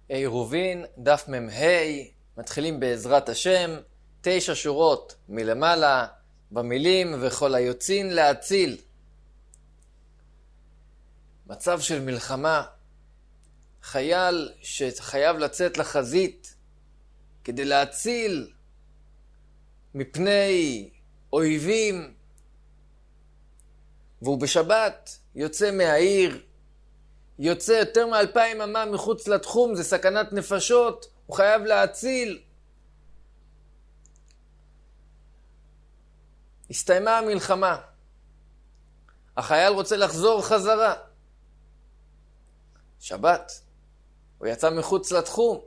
עירובין, דף מ"ה, מתחילים בעזרת השם, 9 שורות מלמעלה, במילים וכל היוצאים להציל. מצב של מלחמה, חייל שחייב לצאת לחזית כדי להציל מפני אויבים, והוא בשבת יוצא מהעיר, יוצא יותר מ2,000 אמה מחוץ לתחום, זה סכנת נפשות, הוא חייב להציל. הסתיימה המלחמה, החייל רוצה לחזור חזרה. שבת, הוא יצא מחוץ לתחום.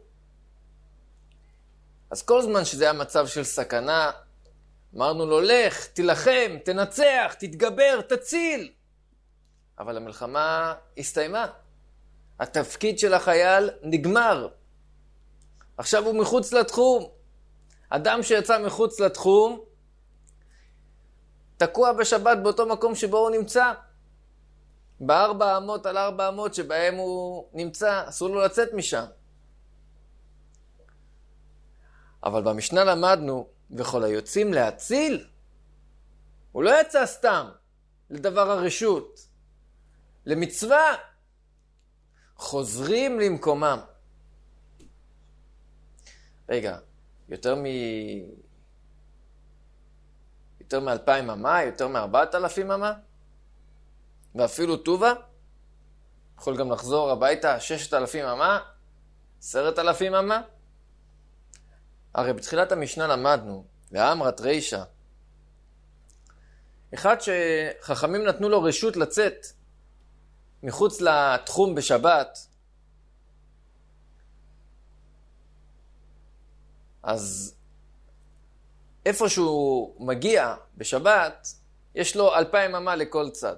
אז כל זמן שזה היה מצב של סכנה, אמרנו לו, לך, תילחם, תנצח, תתגבר, תציל. אבל המלחמה הסתיימה. התפקיד של החייל נגמר. עכשיו הוא מחוץ לתחום. אדם שיצא מחוץ לתחום, תקוע בשבת באותו מקום שבו הוא נמצא. 400 על 400 שבהם הוא נמצא, אסור לו לצאת משם. אבל במשנה למדנו, וכל היוצאים להציל, הוא לא יצא סתם לדבר הרשות, למצווה, חוזרים למקומם. רגע, יותר מ2,000 אמה, יותר מ4,000 אמה, ואפילו טובה, יכול גם לחזור הביתה 6,000 אמה, 10,000 אמה. הרי בתחילת המשנה למדנו, ואמרת רישא, אחד שחכמים נתנו לו רשות לצאת מחוץ לתחום בשבת, אז איפה שהוא מגיע בשבת, יש לו 2,000 אמה לכל צד.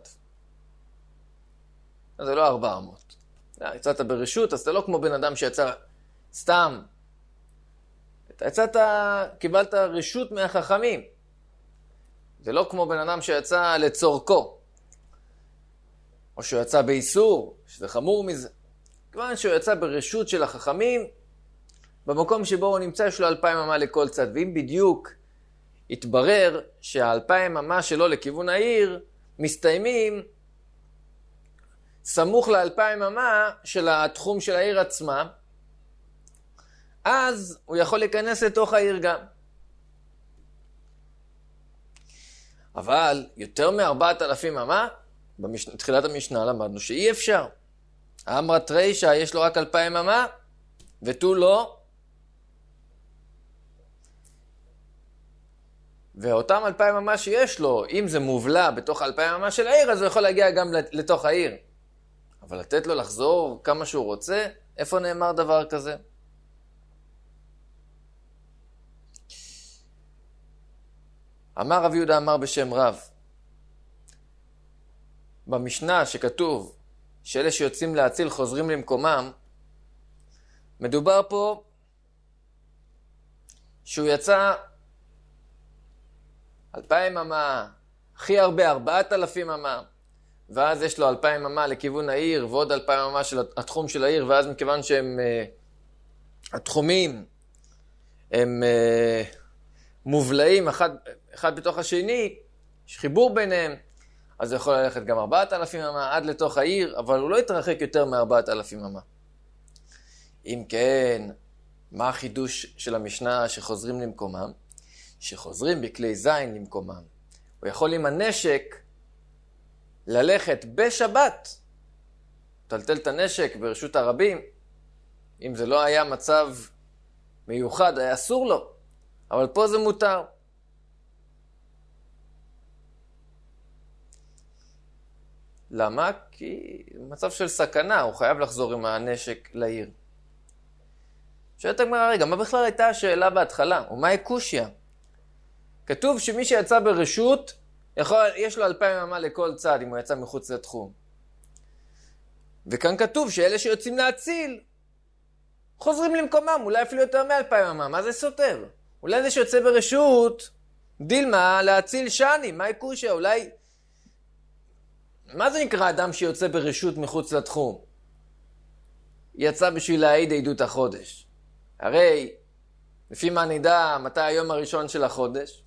אז זה לא 400. יצאת ברשות, אז אתה לא כמו בן אדם שיצא סתם. אתה יצאת, קיבלת רשות מהחכמים. זה לא כמו בן אדם שיצא לצורכו. או שהוא יצא באיסור, שזה חמור מזה. כיוון שהוא יצא ברשות של החכמים, במקום שבו הוא נמצא יש לו 2,000 אמה לכל צד. ואם בדיוק יתברר שה2,000 אמה שלו לכיוון העיר מסתיימים סמוך ל2,000 אמה של התחום של העיר עצמה, אז הוא יכול להיכנס לתוך העיר גם. אבל יותר מ4,000 אמה, בתחילת המשנה למדנו שאי אפשר. אמרת רישא יש לו רק 2,000 אמה, ותו לא. ואותם 2,000 אמה שיש לו, אם זה מובלע בתוך 2,000 אמה של העיר, אז הוא יכול להגיע גם לתוך העיר. אבל לתת לו לחזור כמה שהוא רוצה, איפה נאמר דבר כזה? אמר רב יהודה אמר בשם רב, במשנה שכתוב שאלה שיוצאים להציל חוזרים למקומם, מדובר פה שהוא יצא 2,000 אמה, הכי הרבה 4,000 אמה, ואז יש לו 2,000 אמה לכיוון העיר, ועוד 2,000 אמה של התחום של העיר, ואז מכיוון שהם, התחומים, הם מובלעים אחד בתוך השני, יש חיבור ביניהם, אז הוא יכול ללכת גם 4,000 אמה עד לתוך העיר, אבל הוא לא יתרחק יותר מ4,000 אמה. אם כן, מה החידוש של המשנה שחוזרים למקומם? שחוזרים בכלי זין למקומם. הוא יכול עם הנשק ללכת בשבת, טלטל את הנשק ברשות הרבים. אם זה לא היה מצב מיוחד, היה אסור לו. אבל פה זה מותר. למה? כי במצב של סכנה, הוא חייב לחזור עם הנשק לעיר. שואלת הגמרא, רגע, מה בכלל הייתה השאלה בהתחלה? ומה קושיא? כתוב שמי שיצא ברשות, יש לו 2,000 אמה לכל צד אם הוא יצא מחוץ לתחום. וכאן כתוב שאלה שיוצאים להציל, חוזרים למקומם, אולי אפילו יותר מ2,000 אמה. מה זה סותר? אולי זה שיוצא ברשות, דילמה להציל שני, מה קושיא? אולי מה זה נקרא אדם שיוצא ברשות מחוץ לתחום? יצא בשביל להעיד עדות החודש. הרי, לפי מה נדע מתי היום הראשון של החודש?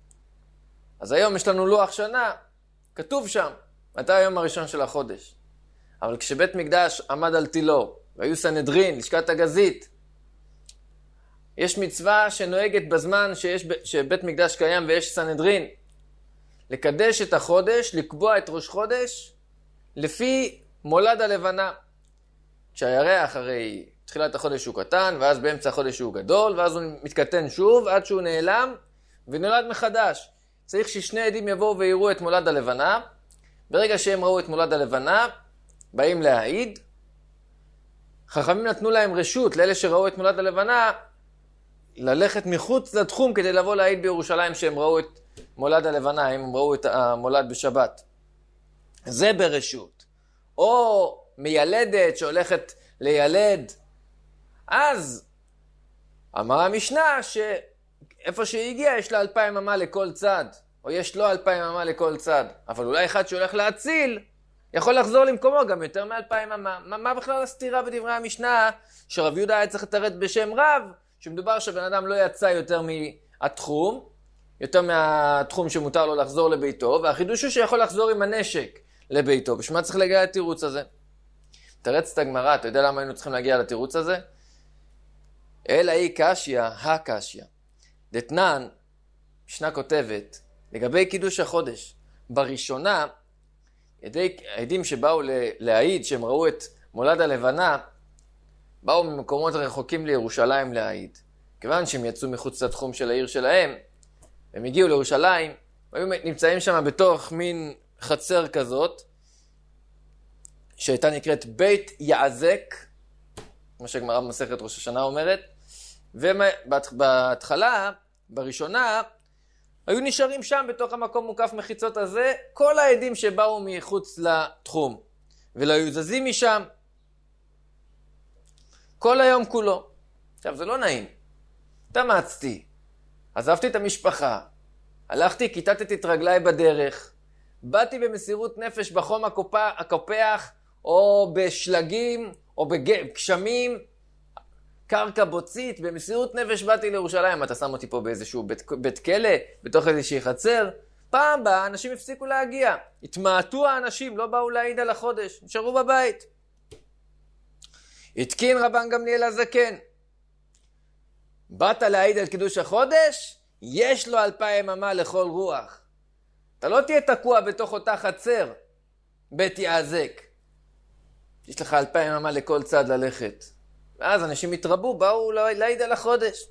אז היום יש לנו לוח שנה, כתוב שם, מתי היום הראשון של החודש. אבל כשבית מקדש עמד על תילו, והיו סנהדרין, לשכת הגזית, יש מצווה שנוהגת בזמן שבית מקדש קיים ויש סנהדרין, לקדש את החודש, לקבוע את ראש חודש, לפי מולד הלבנה. כשהירח הרי תחילת החודש הוא קטן, ואז באמצע החודש הוא גדול, ואז הוא מתקטן שוב עד שהוא נעלם ונולד מחדש. צריך ששני עדים יבואו ויראו את מולד הלבנה. ברגע שהם ראו את מולד הלבנה, באים להעיד. חכמים נתנו להם רשות, לאלה שראו את מולד הלבנה, ללכת מחוץ לתחום כדי לבוא להעיד בירושלים שהם ראו את מולד הלבנה, הם ראו את המולד בשבת. זה ברשות. או מיילדת שהולכת לילד, אז אמר המשנה שאיפה שהיא הגיעה יש לה 2,000 אמה לכל צד, או יש לו 2,000 אמה לכל צד, אבל אולי אחד שהולך להציל יכול לחזור למקומו גם יותר מ2,000 אמה. מה בכלל הסתירה בדברי המשנה שרב יהודה היה צריך לתרץ בשם רב, שמדובר שבן אדם לא יצא יותר מהתחום, יותר מהתחום שמותר לו לחזור לביתו, והחידוש הוא שיכול לחזור עם הנשק לביתו. בשביל מה צריך להגיע לתירוץ הזה? תרץ את הגמרא, אתה יודע למה היינו צריכים להגיע לתירוץ הזה? אלא היא קשיא, הקשיא. דתנן, משנה כותבת, לגבי קידוש החודש, בראשונה, העדים שבאו להעיד, שהם ראו את מולד הלבנה, באו ממקומות רחוקים לירושלים להעיד. כיוון שהם יצאו מחוץ לתחום של העיר שלהם, הם הגיעו לירושלים, והיו נמצאים שם בתוך מין חצר כזאת, שהייתה נקראת בית יעזק, כמו שהגמרא במסכת ראש השנה אומרת, ובהתחלה, בראשונה, היו נשארים שם בתוך המקום מוקף מחיצות הזה, כל העדים שבאו מחוץ לתחום, ולא היו זזים משם, כל היום כולו. עכשיו, זה לא נעים. תמצתי, עזבתי את המשפחה, הלכתי, כיתתתי את רגליי בדרך, באתי במסירות נפש בחום הקופח, או בשלגים, או בגשמים, קרקע בוצית, במסירות נפש באתי לירושלים. אתה שם אותי פה באיזשהו בית כלא, בתוך איזושהי חצר. פעם בה אנשים הפסיקו להגיע. התמעטו האנשים, לא באו להעיד על החודש, נשארו בבית. התקין רבן גמליאל הזקן. באת להעיד על קידוש החודש? יש לו 2,000 אמה לכל רוח. אתה לא תהיה תקוע בתוך אותה חצר, בית יעזק. יש לך 2,000 אמה לכל צד ללכת. ואז אנשים התרבו, באו להעיד על החודש.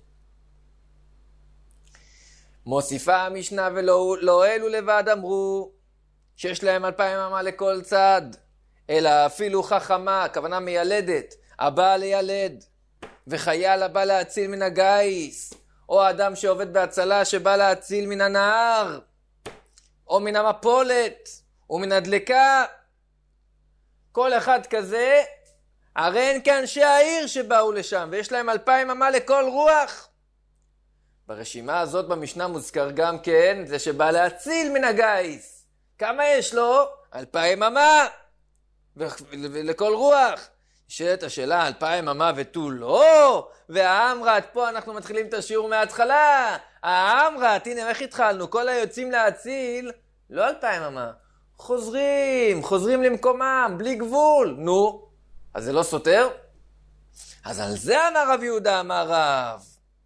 מוסיפה המשנה ולא אלו לבד אמרו, שיש להם 2,000 אמה לכל צד, אלא אפילו חכמה, הכוונה מיילדת, הבאה לילד, וחייל הבא להציל מן הגיס, או אדם שעובד בהצלה שבא להציל מן הנהר, או מן המפולת, או מן הדלקה. כל אחד כזה, הרי אין כאנשי העיר שבאו לשם, ויש להם 2,000 אמה לכל רוח. ברשימה הזאת במשנה מוזכר גם כן, זה שבא להציל מן הגיס. כמה יש לו? 2,000 אמה. ולכל רוח. נשאלת השאלה, 2,000 אמה ותו לא? והאמרת, פה אנחנו מתחילים את השיעור מההתחלה. האמרת, הנה איך התחלנו, כל היוצאים להציל, לא 2,000 אמה. חוזרים למקומם, בלי גבול. נו, אז זה לא סותר? אז על זה אמר רב יהודה, אמר רב.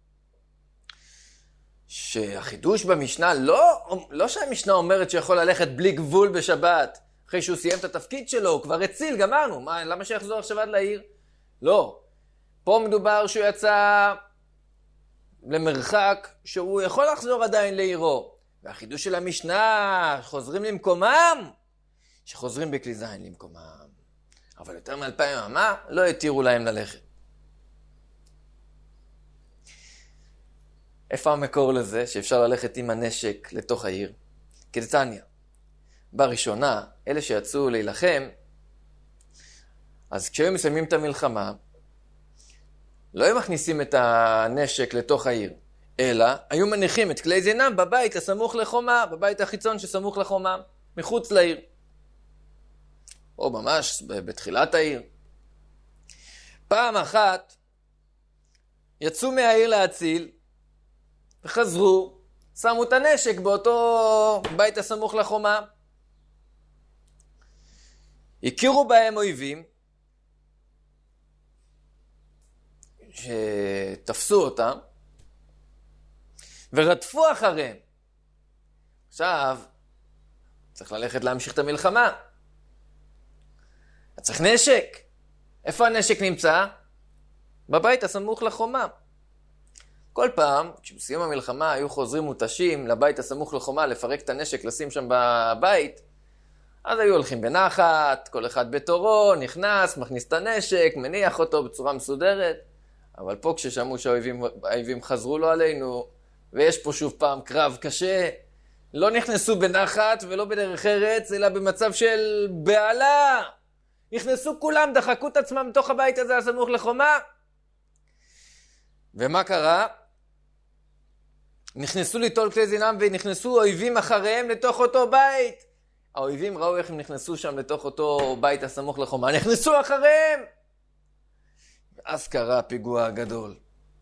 שהחידוש במשנה, לא שהמשנה אומרת שיכול ללכת בלי גבול בשבת, אחרי שהוא סיים את התפקיד שלו, הוא כבר הציל, גמרנו. למה שיחזור עכשיו עד לעיר? לא. פה מדובר שהוא יצא למרחק שהוא יכול לחזור עדיין לעירו. והחידוש של המשנה, חוזרים למקומם, שחוזרים בכלי זין למקומם. אבל יותר מ2,000 אמה לא התירו להם ללכת. איפה המקור לזה שאפשר ללכת עם הנשק לתוך העיר? כדתניא. בראשונה, אלה שיצאו להילחם, אז כשהם מסיימים את המלחמה, לא היו מכניסים את הנשק לתוך העיר, אלא היו מניחים את כלי זינם בבית הסמוך לחומה, בבית החיצון שסמוך לחומה, מחוץ לעיר. או ממש בתחילת העיר. פעם אחת יצאו מהעיר להציל, וחזרו, שמו את הנשק באותו בית הסמוך לחומה. הכירו בהם אויבים, שתפסו אותם, ורדפו אחריהם. עכשיו, צריך ללכת להמשיך את המלחמה. צריך נשק. איפה הנשק נמצא? בבית הסמוך לחומה. כל פעם, כשבסיום המלחמה היו חוזרים מותשים לבית הסמוך לחומה, לפרק את הנשק, לשים שם בבית, אז היו הולכים בנחת, כל אחד בתורו, נכנס, מכניס את הנשק, מניח אותו בצורה מסודרת. אבל פה כששמעו שהאויבים חזרו לו עלינו, ויש פה שוב פעם קרב קשה, לא נכנסו בנחת ולא בדרך ארץ, אלא במצב של בעלה. נכנסו כולם, דחקו את עצמם בתוך הבית הזה הסמוך לחומה. ומה קרה? נכנסו ליטול כלי זינם ונכנסו אויבים אחריהם לתוך אותו בית. האויבים ראו איך הם נכנסו שם לתוך אותו בית הסמוך לחומה. נכנסו אחריהם. אז קרה הפיגוע הגדול.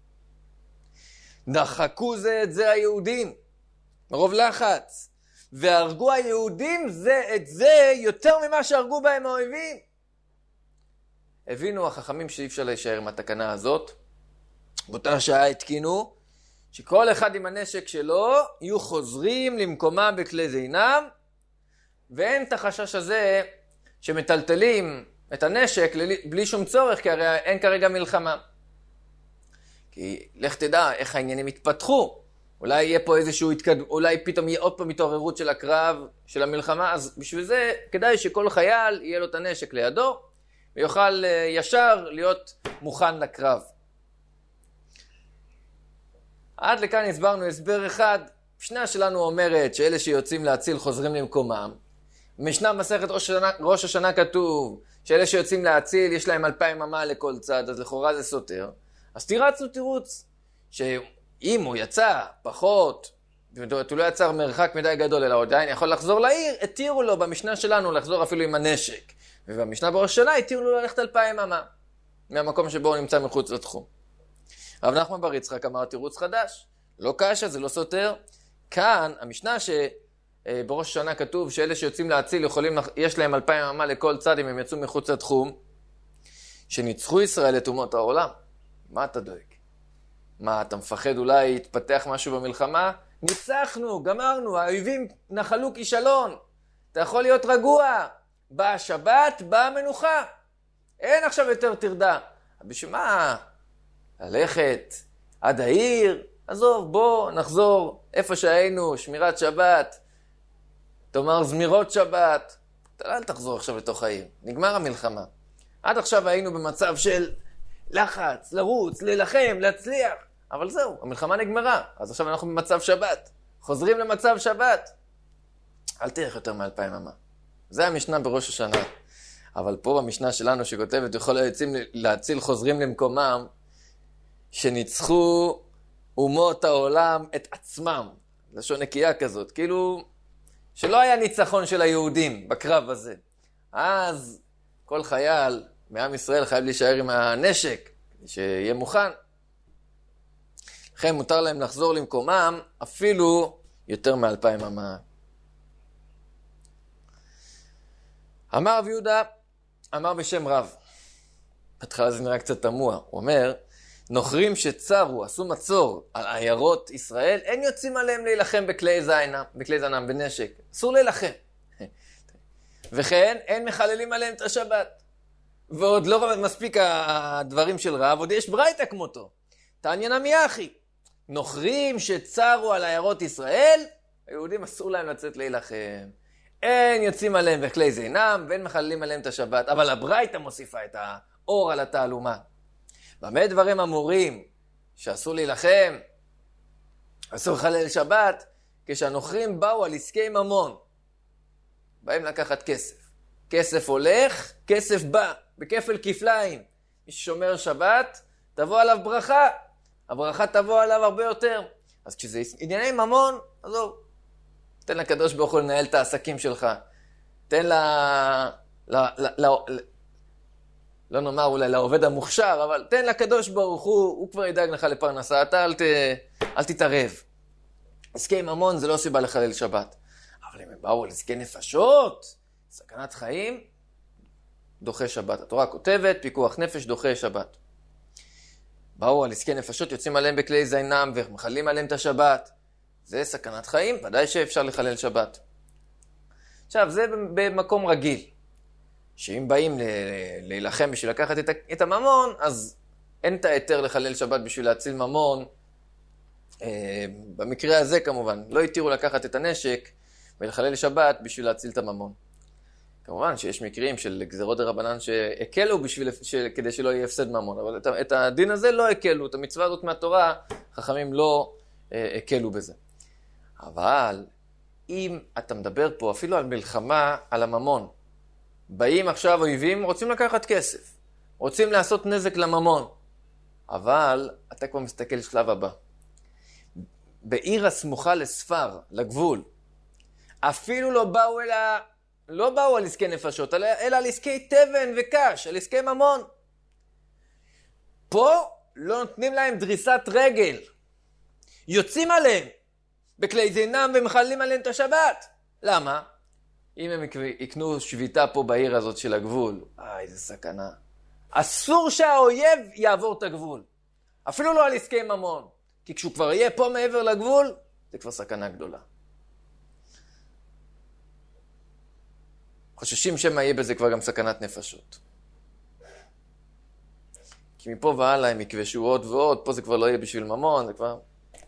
דחקו זה את זה היהודים, מרוב לחץ, והרגו היהודים זה את זה יותר ממה שהרגו בהם האויבים. הבינו החכמים שאי אפשר להישאר עם התקנה הזאת. באותה שעה התקינו שכל אחד עם הנשק שלו יהיו חוזרים למקומם בכלי זינם, ואין את החשש הזה שמטלטלים את הנשק בלי שום צורך, כי הרי אין כרגע מלחמה. כי לך תדע איך העניינים יתפתחו. אולי יהיה פה איזשהו אולי פתאום יהיה עוד פעם התעוררות של הקרב, של המלחמה, אז בשביל זה כדאי שכל חייל יהיה לו את הנשק לידו, ויוכל ישר להיות מוכן לקרב. עד לכאן הסברנו הסבר אחד. משנה שלנו אומרת שאלה שיוצאים להציל חוזרים למקומם. במשנה מסכת ראש השנה כתוב שאלה שיוצאים להציל יש להם 2,000 אמה לכל צד, אז לכאורה זה סותר. אז תירצנו תירוץ, שאם הוא יצא פחות, הוא לא יצא מרחק מדי גדול, אלא עדיין יכול לחזור לעיר, התירו לו במשנה שלנו לחזור אפילו עם הנשק. ובמשנה בראש השנה התירו לו ללכת 2,000 אמה, מהמקום שבו הוא נמצא מחוץ לתחום. רב נחמן בר יצחק אמר תירוץ חדש, לא קשה, זה לא סותר. כאן המשנה שבראש השנה כתוב שאלה שיוצאים להציל יש להם 2,000 אמה לכל צד אם הם יצאו מחוץ לתחום, שניצחו ישראל את אומות העולם. מה אתה דואג? מה, אתה מפחד אולי יתפתח משהו במלחמה? ניצחנו, גמרנו, האויבים נחלו כישלון. אתה יכול להיות רגוע. באה השבת, באה המנוחה. אין עכשיו יותר תרדה. בשביל מה? ללכת עד העיר? עזוב, בוא נחזור איפה שהיינו, שמירת שבת. תאמר זמירות שבת. אל תחזור עכשיו לתוך העיר. נגמר המלחמה. עד עכשיו היינו במצב של לחץ, לרוץ, להילחם, להצליח. אבל זהו, המלחמה נגמרה. אז עכשיו אנחנו במצב שבת. חוזרים למצב שבת. אל תלך יותר מ2,000 אמה. זה המשנה בראש השנה. אבל פה במשנה שלנו שכותבת, יכול היוצאים להציל חוזרים למקומם, שניצחו אומות העולם את עצמם. לשון נקייה כזאת. כאילו, שלא היה ניצחון של היהודים בקרב הזה. אז כל חייל מעם ישראל חייב להישאר עם הנשק, שיהיה מוכן. לכן מותר להם לחזור למקומם, אפילו יותר מ2,000 אמה. אמר רב יהודה, אמר בשם רב. בהתחלה זה נראה קצת תמוה. הוא אומר, נוכרים שצרו, עשו מצור על עיירות ישראל, אין יוצאים עליהם להילחם בכלי זנם, בנשק. אסור להילחם. וכן, אין מחללים עליהם את השבת. ועוד לא מספיק הדברים של רב, עוד יש ברייתא כמותו. תעניין עמיחי. נוכרים שצרו על עיירות ישראל, היהודים אסור להם לצאת להילחם. אין יוצאים עליהם בכלי זינם, ואין מחללים עליהם את השבת. אבל הברייתא מוסיפה את האור על התעלומה. במה דברים אמורים שאסור להילחם, אסור לחלל שבת, כשהנוכרים באו על עסקי ממון. באים לקחת כסף. כסף הולך, כסף בא, בכפל כפליים. מי ששומר שבת, תבוא עליו ברכה. הברכה תבוא עליו הרבה יותר. אז כשזה ענייני ממון, עזוב. תן לקדוש ברוך הוא לנהל את העסקים שלך. תן לא נאמר אולי לעובד המוכשר, אבל תן לקדוש ברוך הוא כבר ידאג לך לפרנסה, אתה אל תתערב. עסקי ממון זה לא סיבה לחלל שבת. אבל אם הם באו על עסקי נפשות, סכנת חיים, דוחה שבת. התורה כותבת, פיקוח נפש, דוחה שבת. באו על עסקי נפשות, יוצאים עליהם בכלי זינם ומחללים עליהם את השבת. זה סכנת חיים, ודאי שאפשר לחלל שבת. עכשיו, זה במקום רגיל. שאם באים להילחם בשביל לקחת את הממון, אז אין את היתר לחלל שבת בשביל להציל ממון. במקרה הזה כמובן, לא התירו לקחת את הנשק ולחלל שבת בשביל להציל את הממון. כמובן שיש מקרים של גזירות דרבנן שהקלו כדי שלא יהיה הפסד ממון, אבל את הדין הזה לא הקלו, את המצווה הזאת מהתורה, חכמים לא הקלו בזה. אבל אם אתה מדבר פה אפילו על מלחמה על הממון, באים עכשיו אויבים, רוצים לקחת כסף, רוצים לעשות נזק לממון, אבל אתה כבר מסתכל שלב הבא. בעיר הסמוכה לספר, לגבול, אפילו לא באו על עסקי נפשות, אלא על עסקי תבן וקש, על עסקי ממון. פה לא נותנים להם דריסת רגל. יוצאים עליהם בכלי זינם ומחללים עליהם את השבת. למה? אם הם יקנו שביתה פה בעיר הזאת של הגבול, איזה סכנה. אסור שהאויב יעבור את הגבול. אפילו לא על עסקי ממון. כי כשהוא כבר יהיה פה מעבר לגבול, זה כבר סכנה גדולה. חוששים שמה יהיה בזה כבר גם סכנת נפשות. כי מפה והלאה הם יקבשו עוד ועוד, פה זה כבר לא יהיה בשביל ממון, זה כבר...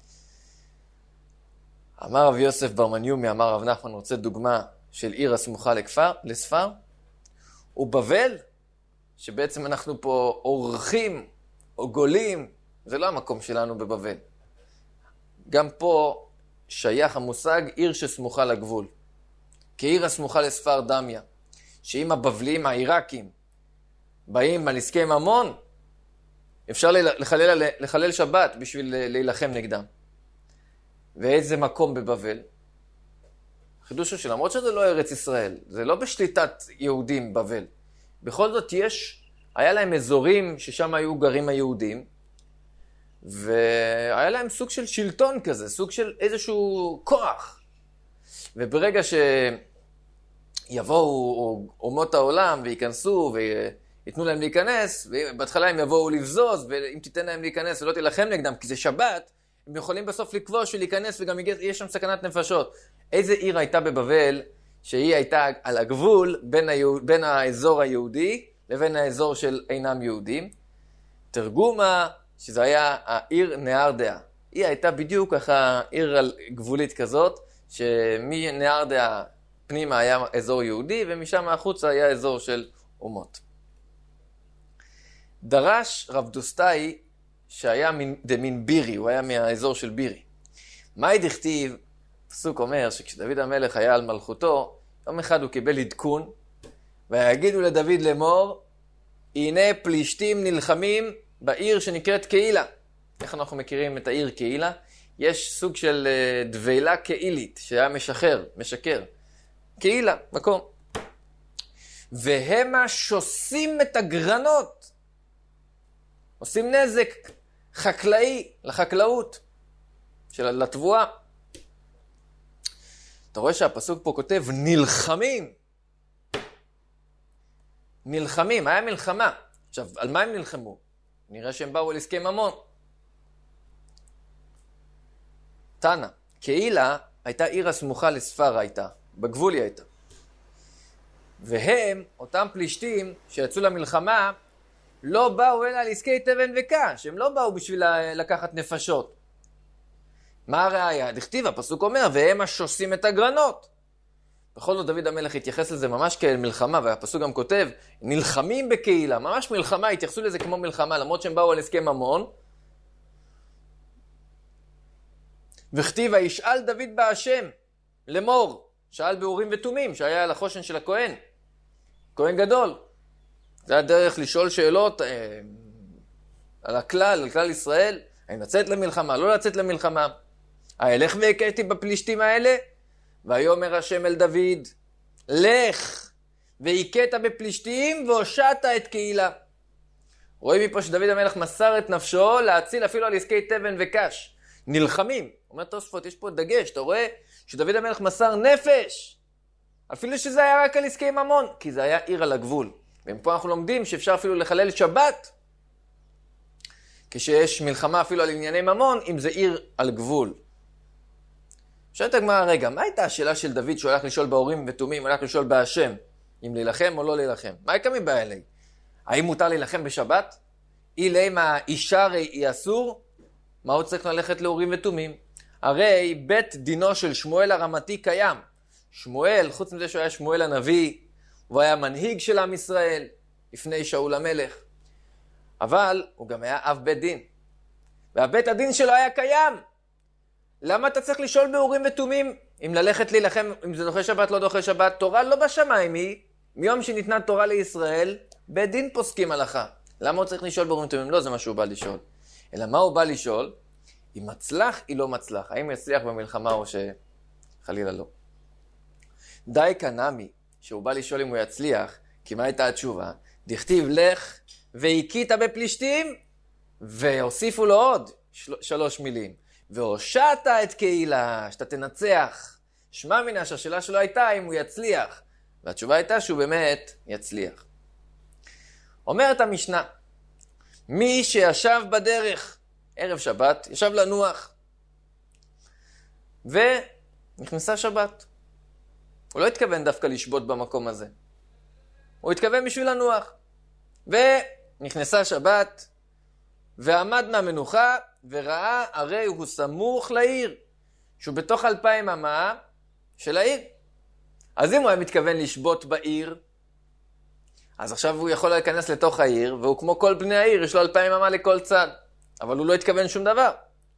אמר רב יוסף בר מניומי, אמר רב נחמן, רוצה דוגמה של עיר הסמוכה לספר, ובבל, שבעצם אנחנו פה אורחים או גולים, זה לא המקום שלנו בבבל. גם פה שייך המושג עיר שסמוכה לגבול. כעיר הסמוכה לספר דמיה, שאם הבבלים, העיראקים, באים על עסקי ממון, אפשר לחלל שבת בשביל להילחם נגדם. ואיזה מקום בבבל? חידושו שלמרות שזה לא ארץ ישראל, זה לא בשליטת יהודים בבל. בכל זאת היה להם אזורים ששם היו גרים היהודים, והיה להם סוג של שלטון כזה, סוג של איזשהו כוח. וברגע שיבואו אומות העולם וייכנסו ויתנו להם להיכנס, ובהתחלה הם יבואו לבזוז, ואם תיתן להם להיכנס ולא תילחם נגדם, כי זה שבת, הם יכולים בסוף לכבוש ולהיכנס, וגם יש שם סכנת נפשות. איזה עיר הייתה בבבל שהיא הייתה על הגבול בין האזור היהודי לבין האזור של אינם יהודים? תרגומה שזה היה העיר נהרדעה. היא הייתה בדיוק ככה עיר גבולית כזאת, שמנהרדעה פנימה היה אזור יהודי, ומשם החוצה היה אזור של אומות. דרש רב דוסטאי, שהיה דמין בירי, הוא היה מהאזור של בירי. מה דכתיב? פסוק אומר שכשדוד המלך היה על מלכותו, יום אחד הוא קיבל עדכון, ויגידו לדוד לאמור, הנה פלישתים נלחמים בעיר שנקראת קהילה. איך אנחנו מכירים את העיר קהילה? יש סוג של דבילה קהילית, שהיה משקר. קהילה, מקום. והם שוסים את הגרנות. עושים נזק חקלאי לחקלאות, לתבואה. אתה רואה שהפסוק פה כותב נלחמים. נלחמים, היה מלחמה. עכשיו, על מה הם נלחמו? נראה שהם באו על עסקי ממון. תנא, קהילה הייתה עיר הסמוכה לספר הייתה, בגבול היא הייתה. והם, אותם פלישתים שיצאו למלחמה, לא באו אלא על עסקי תבן וקש, הם לא באו בשביל לקחת נפשות. מה הראיה? דכתיב, הפסוק אומר, והם שוסים את הגרנות. בכל זאת דוד המלך התייחס לזה ממש כאל מלחמה, והפסוק גם כותב, נלחמים בקהילה, ממש מלחמה, התייחסו לזה כמו מלחמה, למרות שהם באו על עסקי ממון. וכתיב, ישאל דוד בהשם, לאמור, שאל באורים ותומים, שהיה על החושן של הכהן, כהן גדול. זה הדרך לשאול שאלות על הכלל, על כלל ישראל, האם לצאת למלחמה, לא לצאת למלחמה. הלך והכיתי בפלישתים האלה, ויאמר השם אל דוד, לך והכית בפלישתים והושעת את קהילה. רואים מפה שדוד המלך מסר את נפשו להציל אפילו על עסקי תבן וקש. נלחמים. אומר תוספות, יש פה דגש, אתה רואה שדוד המלך מסר נפש. אפילו שזה היה רק על עסקי ממון, כי זה היה עיר על הגבול. ומפה אנחנו לומדים שאפשר אפילו לחלל שבת, כשיש מלחמה אפילו על ענייני ממון, אם זה עיר על גבול. שואלת הגמרא, רגע, מה הייתה השאלה של דוד שהוא הלך לשאול באורים ותומים, הלך לשאול בהשם, אם להילחם או לא להילחם? מה יקרה מבעיה אלי? האם מותר להילחם בשבת? אילי מה אישה היא אסור? מה הוא צריך ללכת לאורים ותומים? הרי בית דינו של שמואל הרמתי קיים. שמואל, חוץ מזה שהוא היה שמואל הנביא, הוא היה מנהיג של עם ישראל לפני שאול המלך. אבל הוא גם היה אב בית דין. והבית הדין שלו היה קיים. למה אתה צריך לשאול באורים ותומים? אם ללכת להילחם, אם זה דוחה שבת, לא דוחה שבת, תורה לא בשמיים היא. מיום שניתנה תורה לישראל, בית דין פוסקים הלכה. למה הוא צריך לשאול באורים ותומים? לא זה מה שהוא בא לשאול. אלא מה הוא בא לשאול? אם מצלח, היא לא מצלח. האם יצליח במלחמה או שחלילה לא. די כנמי, שהוא בא לשאול אם הוא יצליח, כי מה הייתה התשובה? דכתיב לך והכית בפלישתים, והוסיפו לו עוד 3 מילים. והושעת את קהילה, שאתה תנצח. שמע מינה שהשאלה שלו הייתה אם הוא יצליח. והתשובה הייתה שהוא באמת יצליח. אומרת המשנה, מי שישב בדרך, ערב שבת, ישב לנוח, ונכנסה שבת. הוא לא התכוון דווקא לשבות במקום הזה. הוא התכוון בשביל לנוח. ונכנסה שבת, ועמד מהמנוחה, וראה הרי הוא סמוך לעיר, שהוא בתוך 2000 אמה של העיר. אז אם הוא היה מתכוון לשבות בעיר, אז עכשיו הוא יכול להיכנס לתוך העיר, והוא כמו כל בני העיר, יש לו 2000 אמה לכל צד. אבל הוא לא התכוון שום דבר.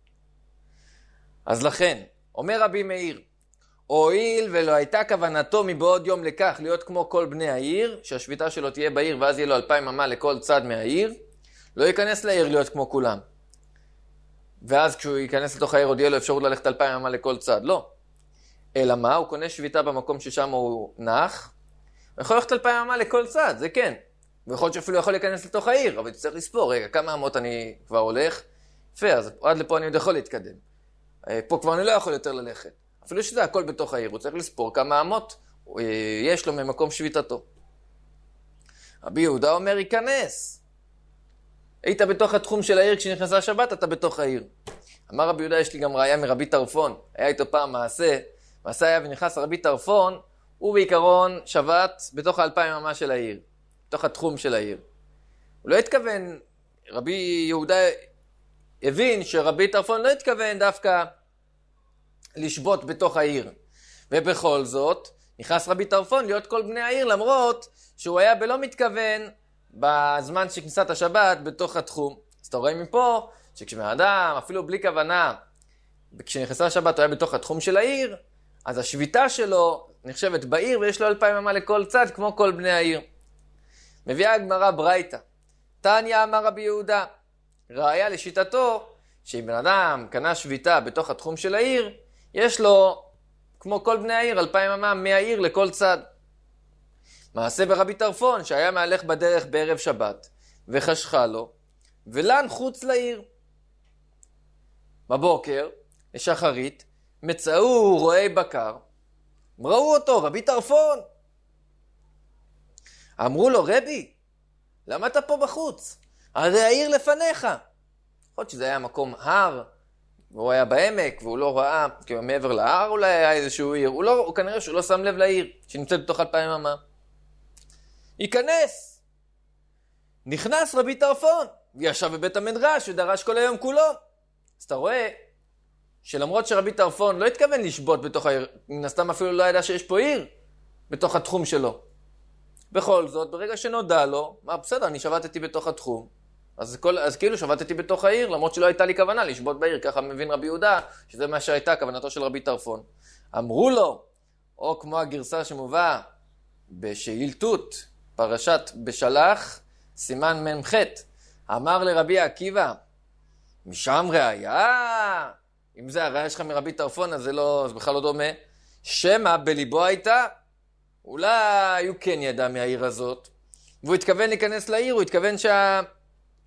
אז לכן, אומר רבי מאיר, הואיל ולא הייתה כוונתו מבעוד יום לכך להיות כמו כל בני העיר, שהשביתה שלו תהיה בעיר ואז יהיה לו 2000 אמה לכל צד מהעיר, לא ייכנס לעיר להיות כמו כולם. ואז כשהוא ייכנס לתוך העיר עוד יהיה לו אפשרות ללכת 2000 אמה לכל צד. לא. אלא מה? הוא קונה שביתה במקום ששם הוא נח, הוא יכול ללכת 2000 אמה לכל צד, זה כן. ויכול להיות שאפילו יכול להיכנס לתוך העיר, אבל צריך לספור, רגע, כמה אמות אני כבר הולך? יפה, אז עד לפה אני עוד יכול להתקדם. פה כבר אני לא יכול יותר ללכת. אפילו שזה הכל בתוך העיר, הוא צריך לספור כמה אמות יש לו ממקום שביתתו. רבי יהודה אומר, ייכנס. היית בתוך התחום של העיר כשנכנסה השבת, אתה בתוך העיר. אמר רבי יהודה, יש לי גם ראיה מרבי טרפון. היה איתו פעם מעשה היה ונכנס רבי טרפון, הוא בעיקרון שבת בתוך 2000 אמה של העיר. בתוך התחום של העיר. הוא לא התכוון, רבי יהודה הבין שרבי טרפון לא התכוון דווקא לשבות בתוך העיר. ובכל זאת, נכנס רבי טרפון להיות כל בני העיר, למרות שהוא היה בלא מתכוון בזמן שכניסת השבת בתוך התחום. אז אתה רואה מפה שכשאדם, אפילו בלי כוונה, כשנכנסה השבת הוא היה בתוך התחום של העיר, אז השביתה שלו נחשבת בעיר ויש לו 2000 אמה לכל צד כמו כל בני העיר. מביאה הגמרא ברייתא. תניא אמר רבי יהודה, ראיה לשיטתו, שאם בן אדם קנה שביתה בתוך התחום של העיר, יש לו, כמו כל בני העיר, 2000 אמה מהעיר לכל צד. מעשה ברבי טרפון, שהיה מהלך בדרך בערב שבת, וחשכה לו, ולן חוץ לעיר. בבוקר, לשחרית, מצאו רועי בקר, ראו אותו, רבי טרפון. אמרו לו, רבי, למה אתה פה בחוץ? הרי העיר לפניך. יכול להיות שזה היה מקום הר, והוא היה בעמק, והוא לא ראה, כי מעבר להר אולי היה איזשהו עיר. הוא כנראה שהוא לא שם לב לעיר, שנמצאת בתוך 2000 אמה. ייכנס. נכנס רבי טרפון, וישב בבית המדרש, ודרש כל היום כולו. אז אתה רואה, שלמרות שרבי טרפון לא התכוון לשבות בתוך העיר, מן הסתם אפילו לא ידע שיש פה עיר, בתוך התחום שלו. בכל זאת, ברגע שנודע לו, מה בסדר, אני שבתתי בתוך התחום, אז כאילו שבתתי בתוך העיר, למרות שלא הייתה לי כוונה לשבות בעיר, ככה מבין רבי יהודה, שזה מה שהייתה כוונתו של רבי טרפון. אמרו לו, או כמו הגרסה שמובאה בשאילתות, פרשת בשלח, סימן מ"ח, אמר לרבי עקיבא, משם ראיה, אם זה הראיה שלך מרבי טרפון, אז זה בכלל לא דומה, שמה בליבו הייתה, אולי הוא כן ידע מהעיר הזאת, והוא התכוון להיכנס לעיר, הוא התכוון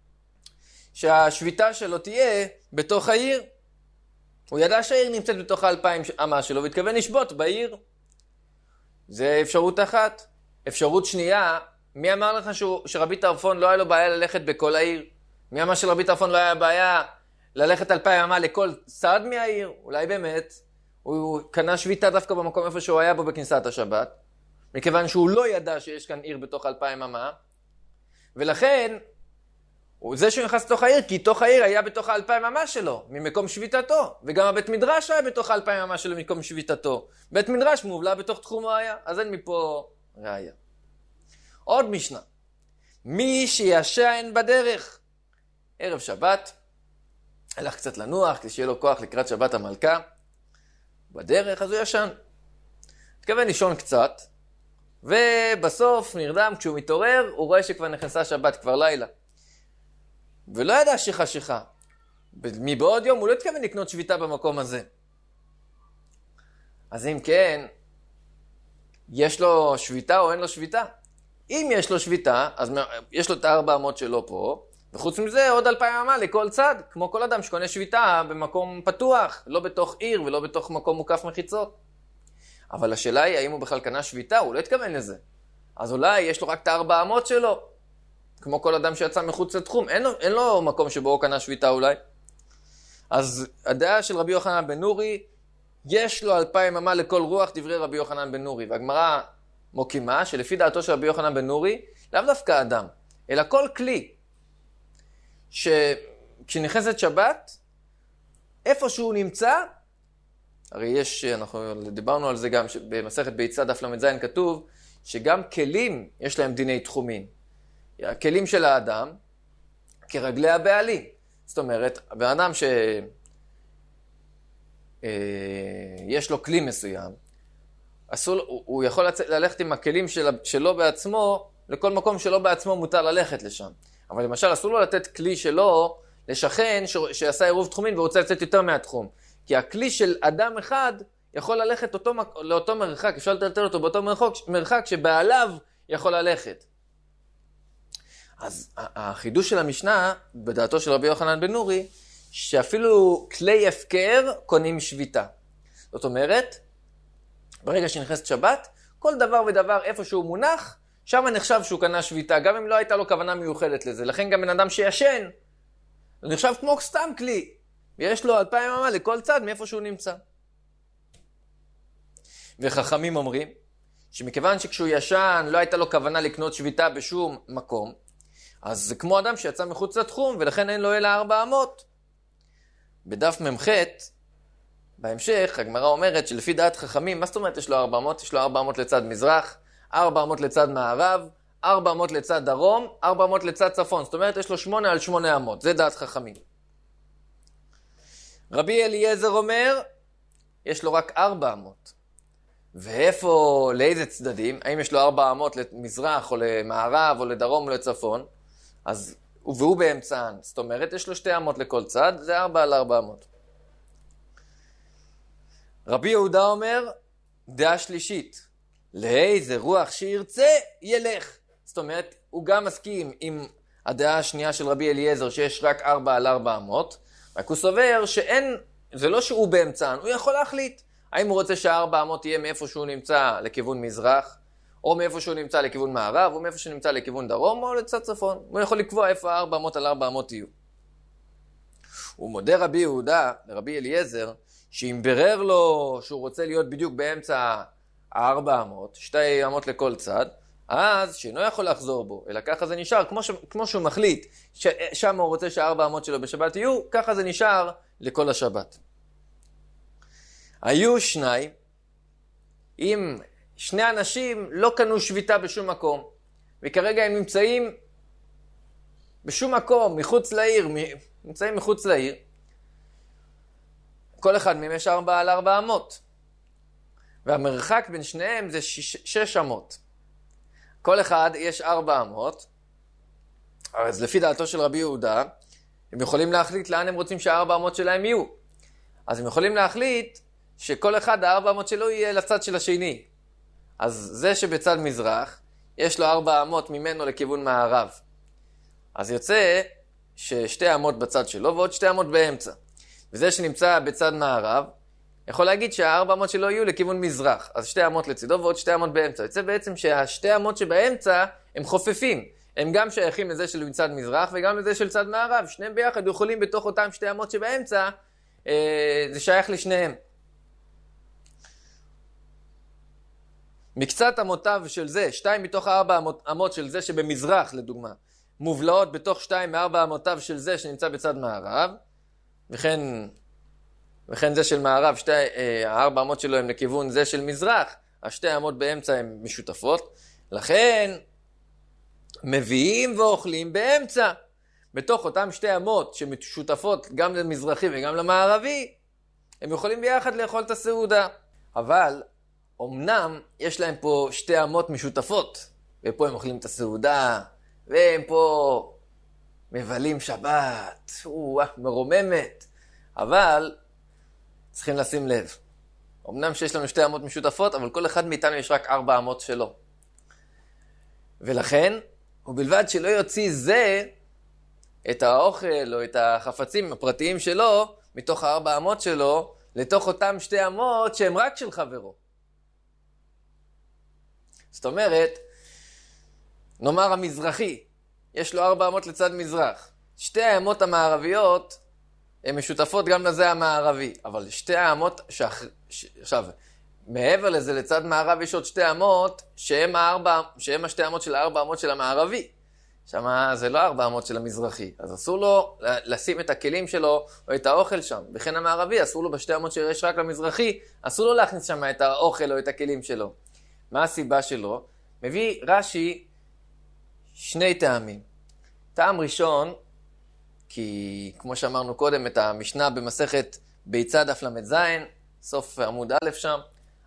שהשביתה שלו תהיה בתוך העיר. הוא ידע שהעיר נמצאת בתוך 2,000 אמה שלו, והתכוון לשבות בעיר. זה אפשרות אחת. אפשרות שנייה, מי אמר לך שרבי טרפון לא היה לו בעיה ללכת בכל העיר? מי אמר שלרבי טרפון לא היה בעיה ללכת 2,000 אמה לכל צד מהעיר? אולי באמת הוא קנה שביתה דווקא במקום איפה שהוא היה בו בכניסת השבת, מכיוון שהוא לא ידע שיש כאן עיר בתוך 2,000 אמה, ולכן זה שהוא נכנס לתוך העיר, כי תוך העיר היה בתוך 2,000 אמה שלו, ממקום שביתתו, וגם הבית מדרש היה בתוך 2,000 אמה שלו ממקום שביתתו. בית מדרש מובלע בתוך תחום היה, אז אין מפה ראיה. עוד משנה, מי שישן בדרך, ערב שבת, הלך קצת לנוח, כדי שיהיה לו כוח לקראת שבת המלכה, בדרך אז הוא ישן. התכוון לישון קצת, ובסוף נרדם, כשהוא מתעורר, הוא רואה שכבר נכנסה שבת, כבר לילה. ולא ידע שחשיכה. מבעוד יום הוא לא התכוון לקנות שביתה במקום הזה. אז אם כן, יש לו שביתה או אין לו שביתה? אם יש לו שביתה, אז יש לו את 400 שלו פה, וחוץ מזה עוד 2,000 אמה לכל צד, כמו כל אדם שקונה שביתה במקום פתוח, לא בתוך עיר ולא בתוך מקום מוקף מחיצות. אבל השאלה היא, האם הוא בכלל קנה שביתה? הוא לא התכוון לזה. אז אולי יש לו רק את 400 שלו, כמו כל אדם שיצא מחוץ לתחום. אין לו מקום שבו הוא קנה שביתה אולי. אז הדעה של רבי יוחנן בן נורי, יש לו 2,000 אמה לכל רוח, דברי רבי יוחנן בן נורי. והגמרא מוקימה שלפי דעתו של רבי יוחנן בן נורי, לאו דווקא אדם, אלא כל כלי, שכשנכנסת שבת, איפה שהוא נמצא, הרי אנחנו דיברנו על זה גם, במסכת ביצה דף ל"ז כתוב, שגם כלים יש להם דיני תחומים. הכלים של האדם, כרגלי הבעלים. זאת אומרת, הבן אדם שיש לו כלי מסוים, הוא יכול ללכת עם הכלים שלו בעצמו, לכל מקום שלו בעצמו מותר ללכת לשם. אבל למשל, אסור לו לתת כלי שלו לשכן שעשה עירוב תחומין ורוצה לצאת יותר מהתחום. כי הכלי של אדם אחד יכול ללכת לאותו מרחק, אפשר לטלטל אותו באותו מרחק שבעליו יכול ללכת. אז החידוש של המשנה, בדעתו של רבי יוחנן בן נורי, שאפילו כלי הפקר קונים שביתה. זאת אומרת, ברגע שנכנסת שבת, כל דבר ודבר איפה שהוא מונח, שם נחשב שהוא קנה שביתה, גם אם לא הייתה לו כוונה מיוחדת לזה. לכן גם בן אדם שישן, הוא נחשב כמו סתם כלי, ויש לו 2,000 אמה לכל צד מאיפה שהוא נמצא. וחכמים אומרים, שמכיוון שכשהוא ישן לא הייתה לו כוונה לקנות שביתה בשום מקום, אז זה כמו אדם שיצא מחוץ לתחום, ולכן אין לו אלא 400. בדף ממ"ח, בהמשך, הגמרא אומרת שלפי דעת חכמים, מה זאת אומרת יש לו 400? יש לו 400 לצד מזרח, 400 לצד מערב, 400 לצד דרום, 400 לצד צפון. זאת אומרת, יש לו 8 על 8 אמות. זה דעת חכמים. רבי אליעזר אומר, יש לו רק 400. ואיפה, לאיזה צדדים? האם יש לו 400 למזרח או למערב או לדרום או לצפון? והוא באמצען. זאת אומרת, יש לו 2 אמות לכל צד, זה 4 על 400. רבי יהודה אומר, דעה שלישית, לאיזה רוח שירצה ילך. זאת אומרת, הוא גם מסכים עם הדעה השנייה של רבי אליעזר, שיש רק 4 על 400, רק הוא סובר שאין, זה לא שהוא באמצען, הוא יכול להחליט. האם הוא רוצה שה400 תהיה מאיפה שהוא נמצא לכיוון מזרח, או מאיפה שהוא נמצא לכיוון מערב, או מאיפה שהוא נמצא לכיוון דרום, או לצד צפון. הוא יכול לקבוע איפה 400 על 400 יהיו. הוא מודה רבי יהודה לרבי אליעזר, שאם ברר לו שהוא רוצה להיות בדיוק באמצע 400, 2 אמות לכל צד, אז שאינו יכול לחזור בו, אלא ככה זה נשאר, כמו שהוא מחליט, שם הוא רוצה שה400 שלו בשבת יהיו, ככה זה נשאר לכל השבת. היו 2, אם 2 אנשים לא קנו שביתה בשום מקום, וכרגע הם נמצאים בשום מקום, מחוץ לעיר, נמצאים מחוץ לעיר, כל אחד מהם יש 4 על 400. והמרחק בין שניהם זה 6 אמות. כל אחד יש 400. אז לפי דעתו של רבי יהודה, הם יכולים להחליט לאן הם רוצים שה400 שלהם יהיו. אז הם יכולים להחליט שכל אחד ה400 שלו יהיה לצד של השני. אז זה שבצד מזרח, יש לו 400 ממנו לכיוון מערב. אז יוצא ששתי אמות בצד שלו ועוד שתי אמות באמצע. וזה שנמצא בצד מערב, יכול להגיד שהארבע אמות שלו יהיו לכיוון מזרח. אז שתי אמות לצידו ועוד שתי אמות באמצע. יוצא בעצם שהשתי אמות שבאמצע הם חופפים. הם גם שייכים לזה של מצד מזרח וגם לזה של צד מערב. שניהם ביחד יכולים בתוך אותם שתי אמות שבאמצע, זה שייך לשניהם. מקצת אמותיו של זה, 2 מתוך 4 אמות של זה שבמזרח לדוגמה, מובלעות בתוך 2 מ-4 אמותיו של זה שנמצא בצד מערב, וכן זה של מערב, 4 אמות שלו הם לכיוון זה של מזרח, השתי אמות באמצע הן משותפות, לכן מביאים ואוכלים באמצע, בתוך אותם שתי אמות שמשותפות גם למזרחי וגם למערבי, הם יכולים ביחד לאכול את הסעודה, אבל אמנם יש להם פה שתי אמות משותפות, ופה הם אוכלים את הסעודה, והם פה מבלים שבת, מרוממת, אבל צריכים לשים לב. אמנם שיש לנו שתי אמות משותפות, אבל כל אחד מאיתנו יש רק 4 אמות שלו. ולכן, ובלבד שלא יוציא זה את האוכל או את החפצים הפרטיים שלו, מתוך 4 אמות שלו, לתוך אותם שתי אמות שהם רק של חברו. זאת אומרת, נאמר המזרחי, יש לו 4 אמות לצד מזרח. שתי האמות המערביות הן משותפות גם לזה המערבי, אבל שתי האמות, עכשיו, מעבר לזה לצד מערב יש עוד שתי אמות שהן השתי אמות של 4 אמות של המערבי. שם זה לא 4 אמות של המזרחי, אז אסור לו לשים את הכלים שלו או את האוכל שם. וכן המערבי, אסור לו בשתי אמות שיש רק למזרחי, אסור לו להכניס שם את האוכל או את הכלים שלו. מה הסיבה שלו? מביא רש"י 2 טעמים. טעם ראשון, כי כמו שאמרנו קודם, את המשנה במסכת ביצה דף ל"ז, סוף עמוד א' שם,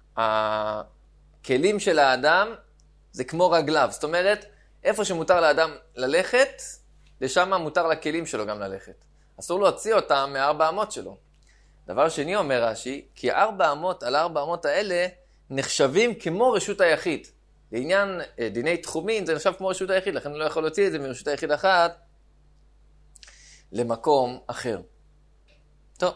הכלים של האדם זה כמו רגליו. זאת אומרת, איפה שמותר לאדם ללכת, לשם מותר לכלים שלו גם ללכת. אסור להוציא אותם מ-4 אמות שלו. דבר שני אומר רש"י, כי 4 אמות על 4 אמות האלה נחשבים כמו רשות היחיד. לעניין דיני תחומין זה נחשב כמו רשות היחיד, לכן הוא לא יכול להוציא את זה מרשות היחיד אחת למקום אחר. טוב.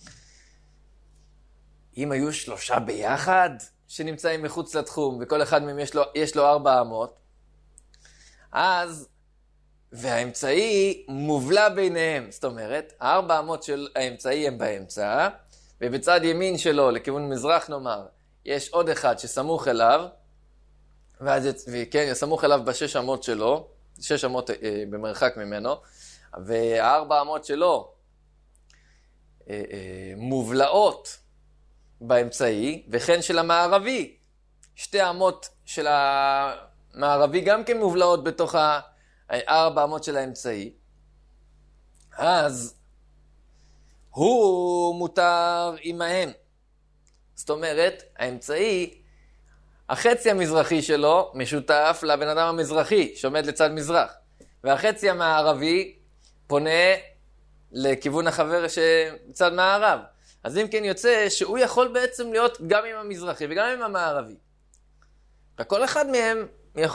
אם היו 3 ביחד שנמצאים מחוץ לתחום, וכל אחד מהם יש לו 4 אמות, אז, והאמצעי מובלע ביניהם. זאת אומרת, 4 אמות של האמצעי הם באמצע, ובצד ימין שלו, לכיוון מזרח נאמר, יש עוד אחד שסמוך אליו, וכן, סמוך אליו ב6 אמות שלו, 6 אמות במרחק ממנו, ו4 אמות שלו מובלעות באמצעי, וכן של המערבי. 2 אמות של המערבי גם כן מובלעות בתוך 4 אמות של האמצעי. אז הוא מותר עמהם. זאת אומרת, האמצעי, החצי המזרחי שלו משותף לבן אדם המזרחי שעומד לצד מזרח, והחצי המערבי פונה לכיוון החבר שצד מערב. אז אם כן יוצא שהוא יכול בעצם להיות גם עם המזרחי וגם עם המערבי. וכל אחד מהם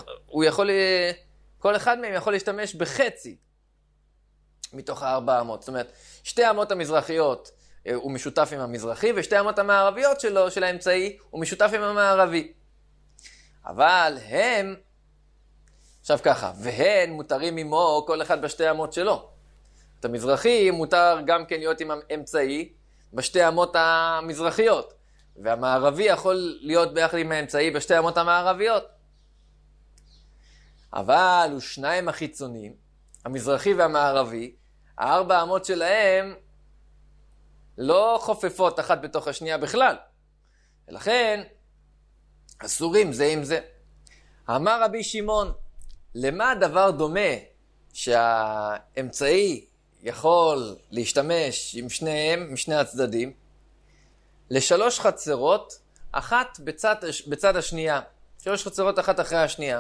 כל אחד מהם יכול להשתמש בחצי מתוך 4 אמות. זאת אומרת, 2 אמות המזרחיות הוא משותף עם המזרחי, ו2 אמות המערביות שלו, של האמצעי, הוא משותף עם המערבי. אבל הם, עכשיו ככה, והן מותרים עמו כל אחד ב2 אמות שלו. את המזרחי מותר גם כן להיות עם האמצעי ב2 אמות המזרחיות, והמערבי יכול להיות ביחד עם האמצעי ב2 אמות המערביות. אבל הוא 2 החיצונים, המזרחי והמערבי, 4 אמות שלהם לא חופפות אחת בתוך השנייה בכלל. ולכן אסורים זה עם זה. אמר רבי שמעון, למה הדבר דומה שהאמצעי יכול להשתמש עם שניהם, משני הצדדים? ל3 חצרות, אחת בצד השנייה. 3 חצרות אחת אחרי השנייה.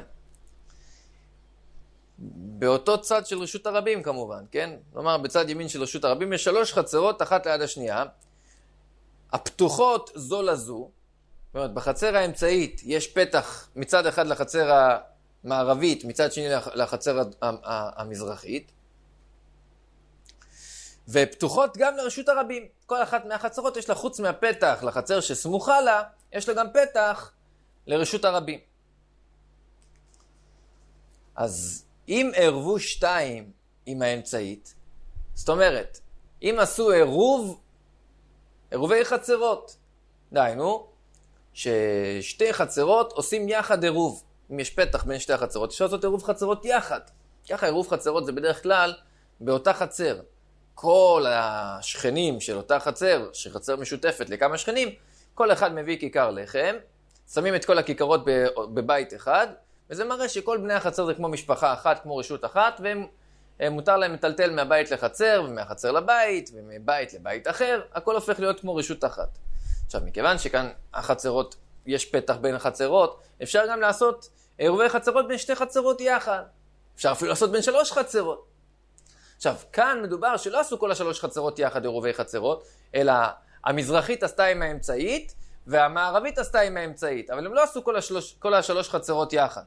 באותו צד של רשות הרבים כמובן, כן? כלומר, בצד ימין של רשות הרבים יש 3 חצרות אחת ליד השנייה, הפתוחות זו לזו. זאת אומרת, בחצר האמצעית יש פתח מצד אחד לחצר המערבית, מצד שני לחצר המזרחית. ופתוחות גם לרשות הרבים. כל אחת מהחצרות יש לה, חוץ מהפתח לחצר שסמוכה לה, יש לה גם פתח לרשות הרבים. אז אם ערבו 2 עם האמצעית, זאת אומרת, אם עשו עירובי חצרות, דהיינו, ששתי חצרות עושים יחד עירוב. אם יש פתח בין שתי החצרות, אפשר לעשות עירוב חצרות יחד. ככה עירוב חצרות זה בדרך כלל באותה חצר. כל השכנים של אותה חצר, שחצר משותפת לכמה שכנים, כל אחד מביא כיכר לחם, שמים את כל הכיכרות בבית אחד, וזה מראה שכל בני החצר זה כמו משפחה אחת, כמו רשות אחת, ומותר להם לטלטל מהבית לחצר, ומהחצר לבית, ומבית לבית אחר, הכל הופך להיות כמו רשות אחת. עכשיו, מכיוון שכאן החצרות, יש פתח בין החצרות, אפשר גם לעשות עירובי חצרות בין 2 חצרות יחד. אפשר אפילו לעשות בין 3 חצרות. עכשיו, כאן מדובר שלא עשו כל 3 חצרות יחד עירובי חצרות, אלא המזרחית עשתה עם האמצעית, והמערבית עשתה עם האמצעית, אבל הם לא עשו כל 3 חצרות יחד.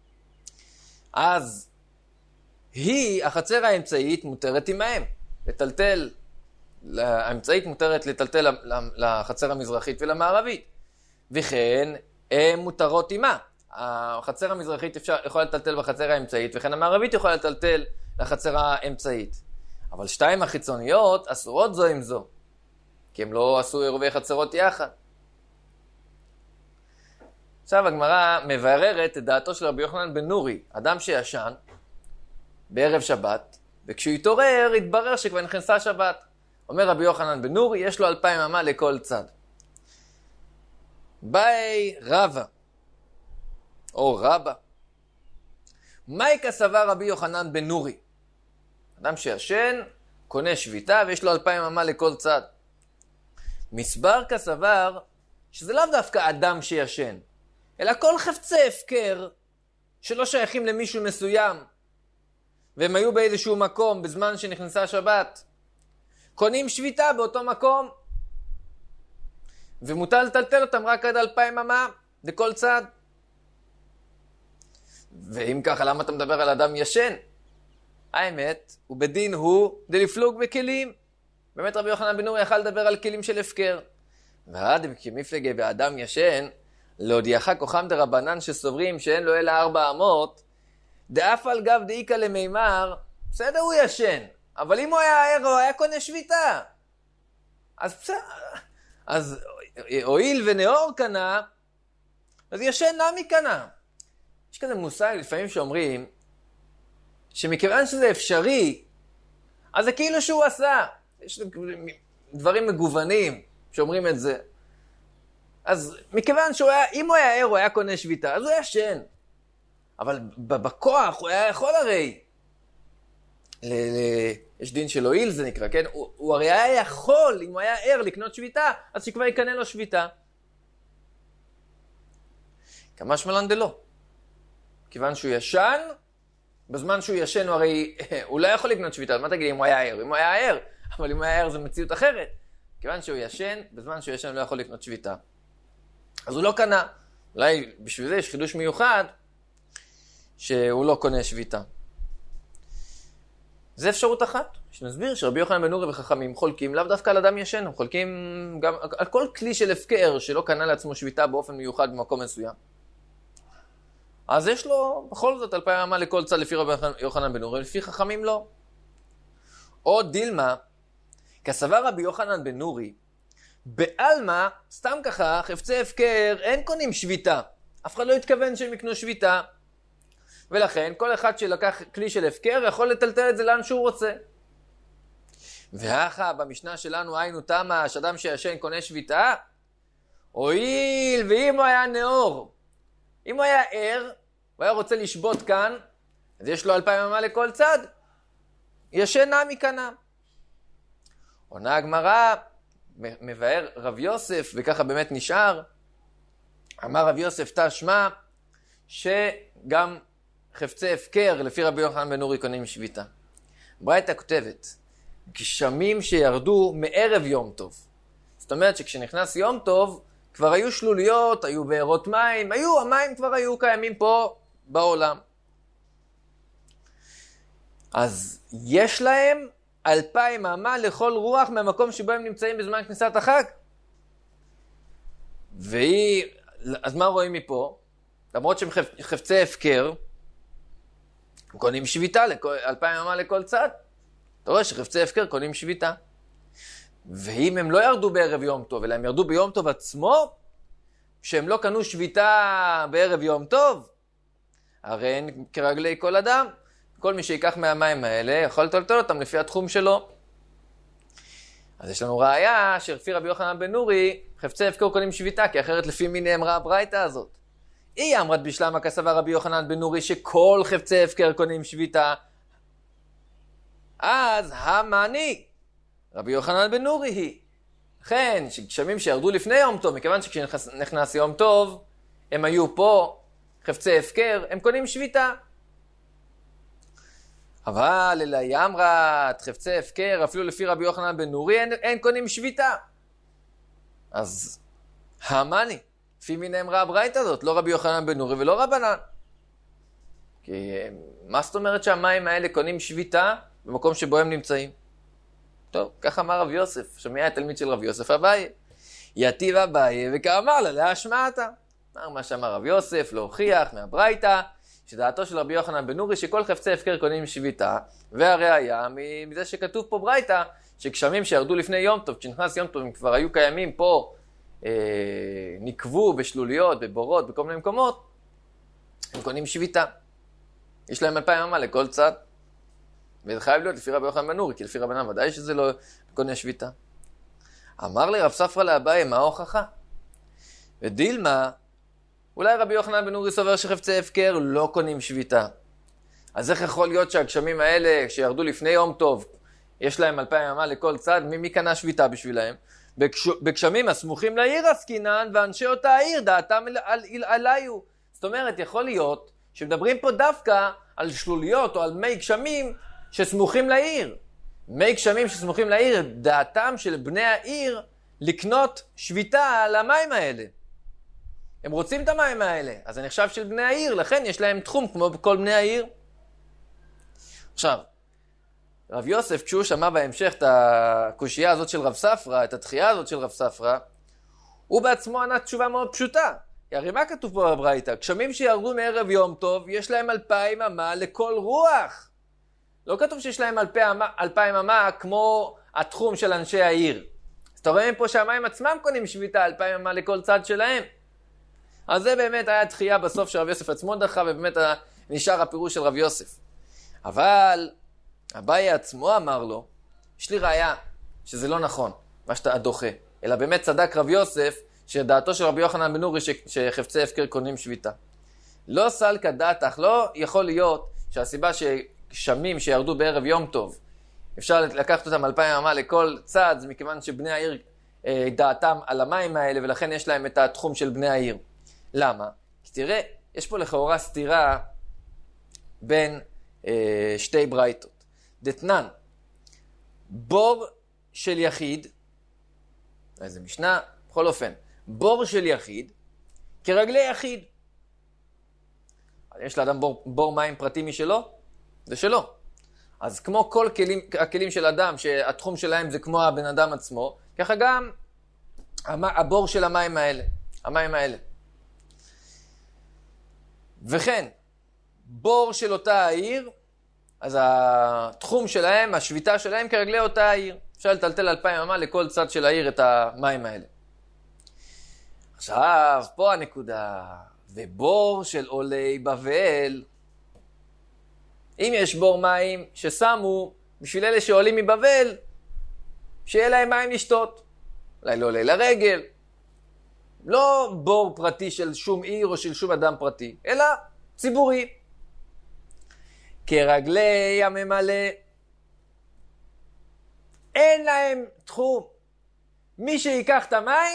אז החצר האמצעית מותרת עמהם, לטלטל, האמצעית מותרת לטלטל לחצר המזרחית ולמערבית, וכן הן מותרות עמה. החצר המזרחית יכולה לטלטל בחצר האמצעית, וכן המערבית יכולה לטלטל לחצר האמצעית. אבל 2 החיצוניות אסורות זו עם זו, כי הם לא עשו עירובי חצרות יחד. עכשיו הגמרא מבררת את דעתו של רבי יוחנן בן נורי, אדם שישן בערב שבת, וכשהוא התעורר התברר שכבר נכנסה שבת. אומר רבי יוחנן בן נורי, יש לו 2,000 אמה לכל צד. באי רבא, או רבא, מהי כסבר רבי יוחנן בן נורי? אדם שישן, קונה שביתה ויש לו 2,000 אמה לכל צד. מסבר כסבר שזה לאו דווקא אדם שישן, אלא כל חפצי הפקר שלא שייכים למישהו מסוים, והם היו באיזשהו מקום בזמן שנכנסה שבת, קונים שביתה באותו מקום, ומותר לטלטל אותם רק עד 2,000 אמה לכל צד. ואם ככה, למה אתה מדבר על אדם ישן? האמת, ובדין הוא דלפלוג בכלים. באמת רבי יוחנן בן נורי יכל לדבר על כלים של הפקר. ועד כמפלגה באדם ישן, להודיעך כוחם דרבנן שסוברים שאין לו אלא 4 אמות, דאף על גב דאיקה למימר, בסדר הוא ישן, אבל אם הוא היה ער, הוא היה קונה שביתה. אז הואיל ונאור קנה, אז ישן נמי קנה. יש כזה מושג לפעמים שאומרים, שמכיוון שזה אפשרי, אז זה כאילו שהוא עשה. יש דברים מגוונים שאומרים את זה. אז מכיוון אם הוא היה ער, הוא היה קונה שביתה, אז הוא ישן. אבל בכוח הוא היה יכול הרי. יש דין של הואיל זה נקרא, כן? הוא הרי היה יכול, אם הוא היה ער לקנות שביתה, אז שכבר יקנה לו שביתה. כמה שמלן דלא. כיוון שהוא ישן, בזמן שהוא ישן הוא לא יכול לקנות שביתה. מה תגיד אם הוא היה ער? אם הוא היה ער, אבל אם הוא היה ער זה מציאות אחרת. כיוון שהוא ישן, בזמן שהוא ישן הוא לא יכול לקנות שביתה. אז הוא לא קנה. אולי בשביל זה יש חידוש מיוחד, שהוא לא קונה שביתה. זה אפשרות אחת. שנסביר שרבי יוחנן בן נורי וחכמים חולקים לאו דווקא על אדם ישן, הם חולקים גם על כל כלי של הפקר שלא קנה לעצמו שביתה באופן מיוחד במקום מסוים. אז יש לו בכל זאת 2,000 אמה לכל צד לפי רבי יוחנן בן נורי, לפי חכמים לא. או דילמה, כסבר רבי יוחנן בן נורי, בעלמא, סתם ככה, חפצי הפקר, אין קונים שביתה. אף אחד לא התכוון שהם יקנו שביתה. ולכן, כל אחד שלקח כלי של הפקר יכול לטלטל את זה לאן שהוא רוצה. והכה, במשנה שלנו היינו תמה, שאדם שישן קונה שביתה, הואיל, ואם הוא היה נאור, אם הוא היה ער, הוא היה רוצה לשבות כאן, אז יש לו 2,000 אמה לכל צד, ישן נמי קנה. עונה הגמרא, מבאר רב יוסף, וככה באמת נשאר, אמר רב יוסף תשמע, שגם חפצי הפקר לפי רבי יוחנן בן נורי קונים שביתה. ברייתא כותבת, גשמים שירדו מערב יום טוב. זאת אומרת שכשנכנס יום טוב, כבר היו שלוליות, היו בארות מים, המים כבר היו קיימים פה בעולם. אז יש להם 2,000 אמה לכל רוח מהמקום שבו הם נמצאים בזמן כניסת החג. אז מה רואים מפה? למרות שהם חפצי הפקר, הם קונים שביתה, 2,000 אמה לכל צד. אתה רואה שחפצי הפקר קונים שביתה. ואם הם לא ירדו בערב יום טוב, אלא הם ירדו ביום טוב עצמו, שהם לא קנו שביתה בערב יום טוב, הרי אין כרגלי כל אדם. כל מי שיקח מהמים האלה יכול לטלטל אותם לפי התחום שלו. אז יש לנו ראיה שלפי רבי יוחנן בן נורי, חפצי הפקר קונים שביתה, כי אחרת לפי מי נאמרה הברייתא הזאת. היא אמרת בשלמה כסבר רבי יוחנן בן נורי שכל חפצי הפקר קונים שביתה. אז המעני, רבי יוחנן בן נורי היא. לכן, שגשמים שירדו לפני יום טוב, מכיוון שכשנכנס יום טוב, הם היו פה, חפצי הפקר, הם קונים שביתה. אבל אלא היא אמרת, חפצי הפקר, אפילו לפי רבי יוחנן בן נורי, אין קונים שביתה. אז המאני, לפי מי נאמרה הברייתא הזאת, לא רבי יוחנן בן נורי ולא רבנן. כי מה זאת אומרת שהמים האלה קונים שביתה במקום שבו הם נמצאים? טוב, כך אמר רב יוסף, שמיע התלמיד של רב יוסף אביי. יתיב אביי וכאמר לה להשמעתה. מה שאמר רב יוסף, להוכיח מהברייתא, שדעתו של רבי יוחנן בן נורי שכל חפצי הפקר קונים שביתה, והראיה מזה שכתוב פה ברייתא, שגשמים שירדו לפני יום טוב, כשנכנס יום טוב הם כבר היו קיימים פה, נקבו בשלוליות, בבורות, בכל מיני מקומות, הם קונים שביתה. יש להם 2,000 אמה לכל צד. וזה חייב להיות לפי רבי יוחנן בן נורי, כי לפי רבנן ודאי שזה לא קונה שביתה. אמר לי רב ספרא לאביי, מה ההוכחה? ודילמה, אולי רבי יוחנן בן נורי סובר שחפצי הפקר לא קונים שביתה. אז איך יכול להיות שהגשמים האלה, שירדו לפני יום טוב, יש להם 2,000 אמה לכל צד, מי קנה שביתה בשבילהם? בגשמים הסמוכים לעיר עסקינן, ואנשי אותה העיר דעתם עליו. זאת אומרת, יכול להיות שמדברים פה דווקא על שלוליות או על מי גשמים שסמוכים לעיר. מי גשמים שסמוכים לעיר, דעתם של בני העיר לקנות שביתה על המים האלה. הם רוצים את המים האלה, אז זה נחשב של בני העיר, לכן יש להם תחום כמו בכל בני העיר. עכשיו, רב יוסף, כשהוא שמע בהמשך את הקושייה הזאת של רב ספרא, את התחייה הזאת של רב ספרא, הוא בעצמו ענה תשובה מאוד פשוטה. הרי מה כתוב פה בברייתא? גשמים שירדו מערב יום טוב, יש להם 2,000 אמה לכל רוח. לא כתוב שיש להם 2,000 אמה כמו התחום של אנשי העיר. אז אתה רואה פה שהמים עצמם קונים שביתה 2,000 אמה לכל צד שלהם. אז זה באמת היה תחייה בסוף שרב יוסף עצמו דחה, ובאמת נשאר הפירוש של רב יוסף. אבל אביי עצמו אמר לו, יש לי ראיה שזה לא נכון, מה שאתה דוחה. אלא באמת צדק רב יוסף, שדעתו של רבי יוחנן בן נורי שחפצי הפקר קונים שביתה. לא סלקא דעתך, לא יכול להיות שהסיבה שגשמים שירדו בערב יום טוב, אפשר לקחת אותם 2,000 אמה לכל צד, זה מכיוון שבני העיר דעתם על המים האלה, ולכן יש להם את התחום של בני העיר. למה? כי תראה, יש פה לכאורה סתירה בין שתי ברייתות. דתנן, בור של יחיד, איזה משנה, בכל אופן, בור של יחיד, כרגלי יחיד. יש לאדם בור מים פרטי משלו? זה שלו. אז כמו כל הכלים של אדם, שהתחום שלהם זה כמו הבן אדם עצמו, ככה גם הבור של המים האלה. וכן, בור של אותה העיר, אז התחום שלהם, השביתה שלהם כרגלי אותה העיר. אפשר לטלטל 2,000 אמה לכל צד של העיר את המים האלה. עכשיו, פה הנקודה, ובור של עולי בבל. אם יש בור מים ששמו בשביל אלה שעולים מבבל, שיהיה להם מים לשתות. אולי לא עולה לרגל. לא בור פרטי של שום עיר או של שום אדם פרטי, אלא ציבורי. כרגלי הממלא, אין להם תחום. מי שיקח את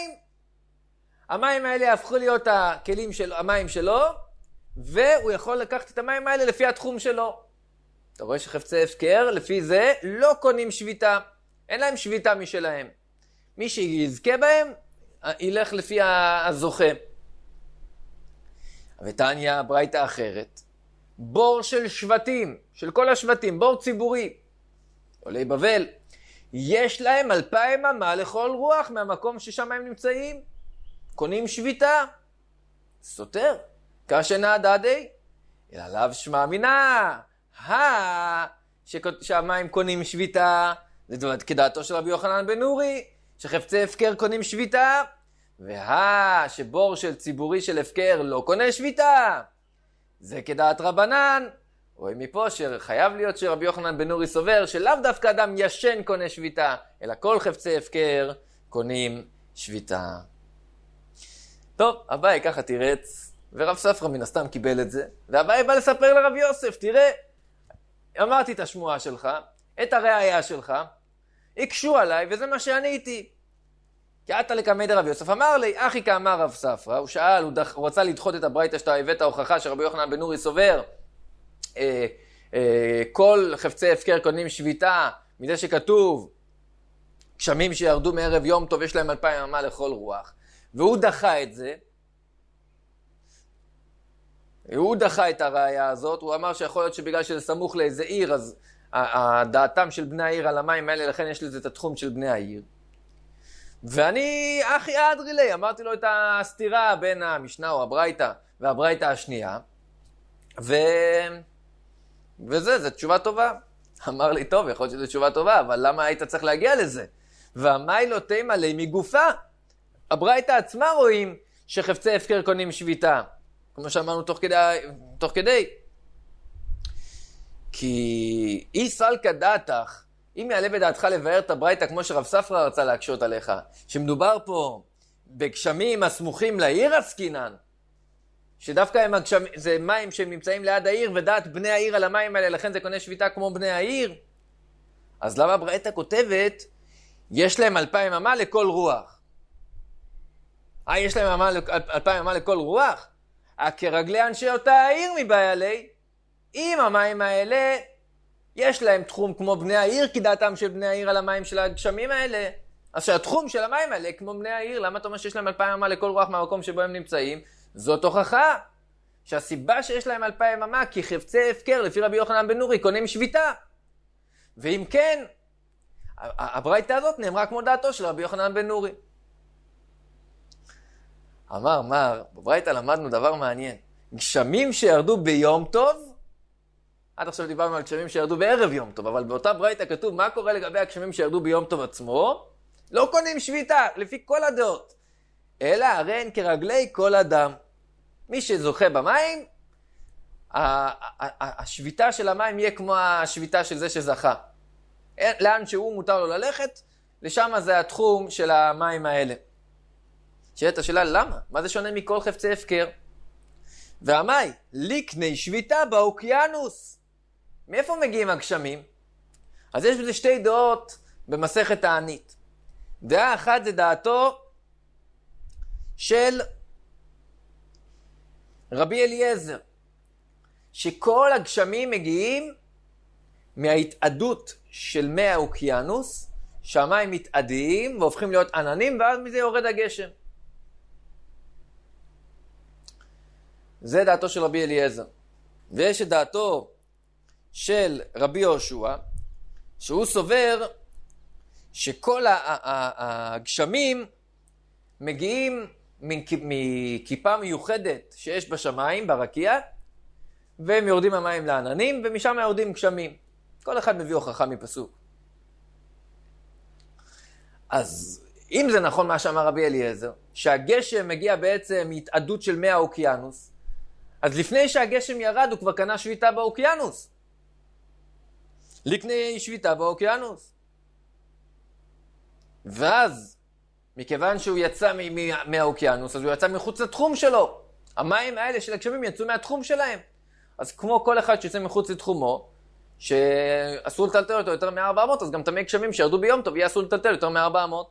המים האלה יהפכו להיות המים שלו, והוא יכול לקחת את המים האלה לפי התחום שלו. אתה רואה שחפצי הפקר, לפי זה לא קונים שביתה. אין להם שביתה משלהם. מי שיזכה בהם, ילך לפי הזוכה. ותניא ברייתא אחרת. בור של שבטים, של כל השבטים, בור ציבורי. עולי בבל, יש להם 2,000 אמה לכל רוח מהמקום ששם הם נמצאים. קונים שביתה. סותר. קשנא דדי, אלא לאו שמע מינא. שהמים קונים שביתה, זה כדעתו של רבי יוחנן בן נורי, שחפצי הפקר קונים שביתה, שבור של ציבורי של הפקר לא קונה שביתה. זה כדעת רבנן. רואים מפה שחייב להיות שרבי יוחנן בן נורי סובר שלאו דווקא אדם ישן קונה שביתה, אלא כל חפצי הפקר קונים שביתה. טוב, אביי ככה תירץ, ורב ספרא מן הסתם קיבל את זה, ואביי בא לספר לרבי יוסף, תראה, אמרתי את השמועה שלך, את הראייה שלך, הקשו עליי, וזה מה שעניתי. כי אתה לקמד רבי יוסף אמר לי, אחי כאמר רב ספרא, הוא שאל, הוא רצה לדחות את הברייתא שאתה הבאת ההוכחה שרבי יוחנן בן נורי סובר, כל חפצי הפקר קונים שביתה, מזה שכתוב, גשמים שירדו מערב יום טוב יש להם 2,000 אמה לכל רוח, והוא דחה את זה, הוא דחה את הראייה הזאת, הוא אמר שיכול להיות שבגלל שזה סמוך לאיזה עיר, אז דעתם של בני העיר על המים האלה, לכן יש לזה את התחום של בני העיר. ואני, אחי אדרי לי, אמרתי לו את הסתירה בין המשנה או הברייתא והברייתא השנייה, זו תשובה טובה. אמר לי, טוב, יכול להיות שזו תשובה טובה, אבל למה היית צריך להגיע לזה? והמי לא תימא לי מגופה. הברייתא עצמה רואים שחפצי הפקר קונים שביתה. כמו שאמרנו תוך כדי. כי אי סלקא דעתך, אם יעלה בדעתך לבאר את הברייתא כמו שרב ספרא רצה להקשות עליך, שמדובר פה בגשמים הסמוכים לעיר עסקינן, שדווקא זה מים שהם נמצאים ליד העיר, ודעת בני העיר על המים האלה, לכן זה קונה שביתה כמו בני העיר. אז למה הברייתא כותבת, יש להם 2,000 אמה לכל רוח? יש להם 2,000 אמה לכל רוח? כרגלי אנשי אותה העיר מבעיה לי, אם המים האלה, יש להם תחום כמו בני העיר, כי דעתם של בני העיר על המים של הגשמים האלה. אז שהתחום של המים האלה כמו בני העיר, למה אתה אומר שיש להם 2,000 אמה לכל רוח מהמקום שבו הם נמצאים? זאת הוכחה שהסיבה שיש להם 2,000 אמה כי חפצי הפקר לפי רבי יוחנן בן נורי קונים שביתה. ואם כן, הברייתא הזאת נאמרה כמו דעתו של רבי יוחנן בן נורי. אמר, בברייתא למדנו דבר מעניין. גשמים שירדו ביום טוב, עד עכשיו דיברנו על גשמים שירדו בערב יום טוב, אבל באותה ברייתא כתוב מה קורה לגבי הגשמים שירדו ביום טוב עצמו, לא קונים שביתה, לפי כל הדעות. אלא הרי הן כרגלי כל אדם. מי שזוכה במים, השביתה של המים יהיה כמו השביתה של זה שזכה. לאן שהוא מותר לו ללכת, לשם זה התחום של המים האלה. שאלת השאלה, למה? מה זה שונה מכל חפצי הפקר? והמי, ליקני שביתה באוקיינוס. מאיפה מגיעים הגשמים? אז יש בזה שתי דעות במסכת תענית. דעה אחת זה דעתו של רבי אליעזר, שכל הגשמים מגיעים מההתאדות של מי האוקיינוס, שהמים מתאדים והופכים להיות עננים, ואז מזה יורד הגשם. זה דעתו של רבי אליעזר. ויש את דעתו של רבי יהושע, שהוא סובר שכל הגשמים מגיעים מכיפה מיוחדת שיש בשמיים, ברקיע, והם יורדים המים לעננים, ומשם יורדים גשמים. כל אחד מביא הוכחה מפסוק. אז אם זה נכון מה שאמר רבי אליעזר, שהגשם מגיע בעצם מהתאדות של מי האוקיינוס, אז לפני שהגשם ירד הוא כבר קנה שביתה באוקיינוס. לקני שביתה באוקיינוס. ואז, מכיוון שהוא יצא מהאוקיינוס, אז הוא יצא מחוץ לתחום שלו. המים האלה של הגשמים יצאו מהתחום שלהם. אז כמו כל אחד שיוצא מחוץ לתחומו, שאסור לטלטל אותו יותר מ-400, אז גם תמי גשמים שירדו ביום טוב, יהיה אסור לטלטל יותר מ-400.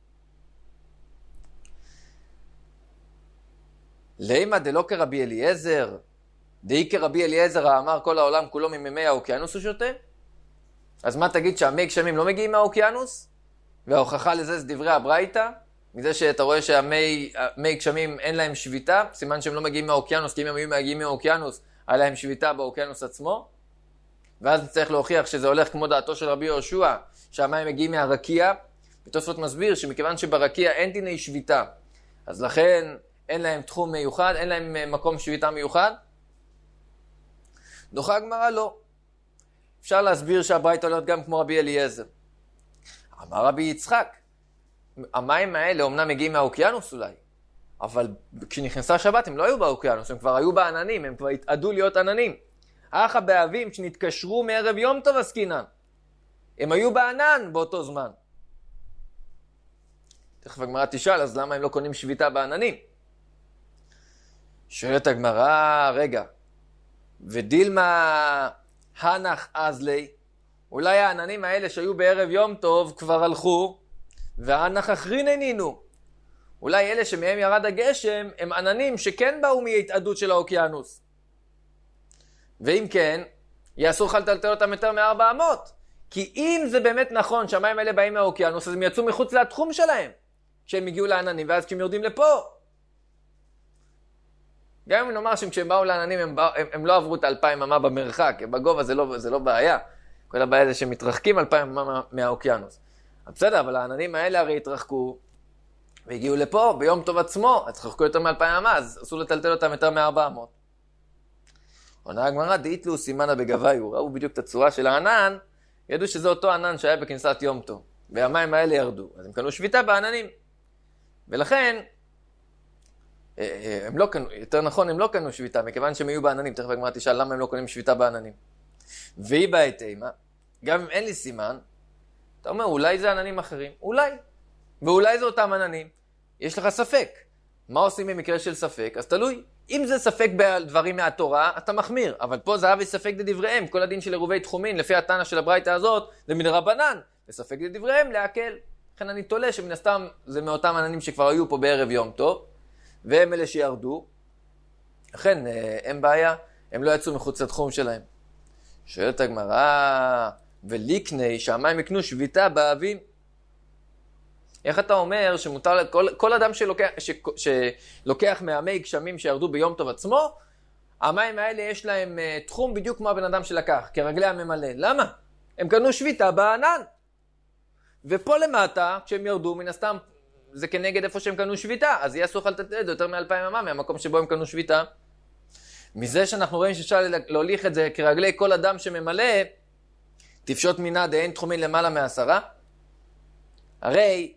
לימה דלא כרבי אליעזר, דאי כרבי אליעזר האמר כל העולם כולו מממי האוקיינוס הוא שותה? אז מה תגיד שהמי גשמים לא מגיעים מהאוקיינוס? וההוכחה לזה זה דברי הברייתא, מזה שאתה רואה שהמי גשמים אין להם שביתה, סימן שהם לא מגיעים מהאוקיינוס, כי אם הם היו מגיעים מהאוקיינוס, היה להם שביתה באוקיינוס עצמו. ואז נצטרך להוכיח שזה הולך כמו דעתו של רבי יהושע, שהמים מגיעים מהרקיע, ותוספות מסביר שמכיוון שברקיע אין דיני שביתה, אז לכן אין להם תחום מיוחד, אין להם מקום שביתה מיוחד. דוחה הגמרא לא. אפשר להסביר שהברייתא הולכת גם כמו רבי אליעזר. אמר רבי יצחק, המים האלה אומנם מגיעים מהאוקיינוס אולי, אבל כשנכנסה שבת הם לא היו באוקיינוס, הם כבר היו בעננים, הם כבר התעדו להיות עננים. אך הבאבים שנתקשרו מערב יום טוב עסקינן, הם היו בענן באותו זמן. תכף הגמרא תשאל, אז למה הם לא קונים שביתה בעננים? שואלת הגמרא, רגע, ודילמה הנח אזלי, אולי העננים האלה שהיו בערב יום טוב כבר הלכו, והנח אחרין אינינו. אולי אלה שמהם ירד הגשם הם עננים שכן באו מהתעדות של האוקיינוס. ואם כן, יאסור לך לטלטל אותם יותר מ-400. כי אם זה באמת נכון שהמים האלה באים מהאוקיינוס, אז הם יצאו מחוץ לתחום שלהם, כשהם הגיעו לעננים, ואז כשהם יורדים לפה. גם אם נאמר שכשהם באו לעננים, הם לא עברו את 2,000 אמה במרחק, בגובה זה לא בעיה. כל הבעיה זה שהם מתרחקים 2,000 אמה מהאוקיינוס. בסדר, אבל העננים האלה הרי התרחקו, והגיעו לפה ביום טוב עצמו, אז התרחקו יותר מ-2,000 אמה, אז אסור לטלטל אותם יותר מ-400. עונה הגמרא, דאיתלו סימנה בגביו, ראו בדיוק את הצורה של הענן, ידעו שזה אותו ענן שהיה בכניסת יום טוב, והמים האלה ירדו, אז הם קנו שביתה בעננים. ולכן, הם לא קנו, יותר נכון, הם לא קנו שביתה, מכיוון שהם היו בעננים, תכף הגמרא תשאל למה הם לא קונים שביתה בעננים. והיא בעת אימה, גם אם אין לי סימן, אתה אומר, אולי זה עננים אחרים, אולי, ואולי זה אותם עננים, יש לך ספק. מה עושים במקרה של ספק? אז תלוי. אם זה ספק בדברים מהתורה, אתה מחמיר. אבל פה זה אבי ספק דדבריהם. כל הדין של עירובי תחומין, לפי התנא של הברייתא הזאת, זה מדרבנן. וספק דדבריהם להקל. לכן אני תולה שמן הסתם זה מאותם עננים שכבר היו פה בערב יום טוב, והם אלה שירדו. לכן אין בעיה, הם לא יצאו מחוץ לתחום שלהם. שואלת הגמרא, וליקני שהמים יקנו שביתה באבים. איך אתה אומר שמותר כל אדם שלוקח מהמי גשמים שירדו ביום טוב עצמו, המים האלה יש להם תחום בדיוק כמו הבן אדם שלקח, כרגלי הממלא. למה? הם קנו שביתה בענן. ופה למטה, כשהם ירדו, מן הסתם, זה כנגד איפה שהם קנו שביתה, אז יהיה אסור לתת את זה יותר מ-2,000 אמה מהמקום שבו הם קנו שביתה. מזה שאנחנו רואים שאפשר להוליך את זה כרגלי כל אדם שממלא, תפשוט מינה דאין תחומין למעלה מ10. הרי,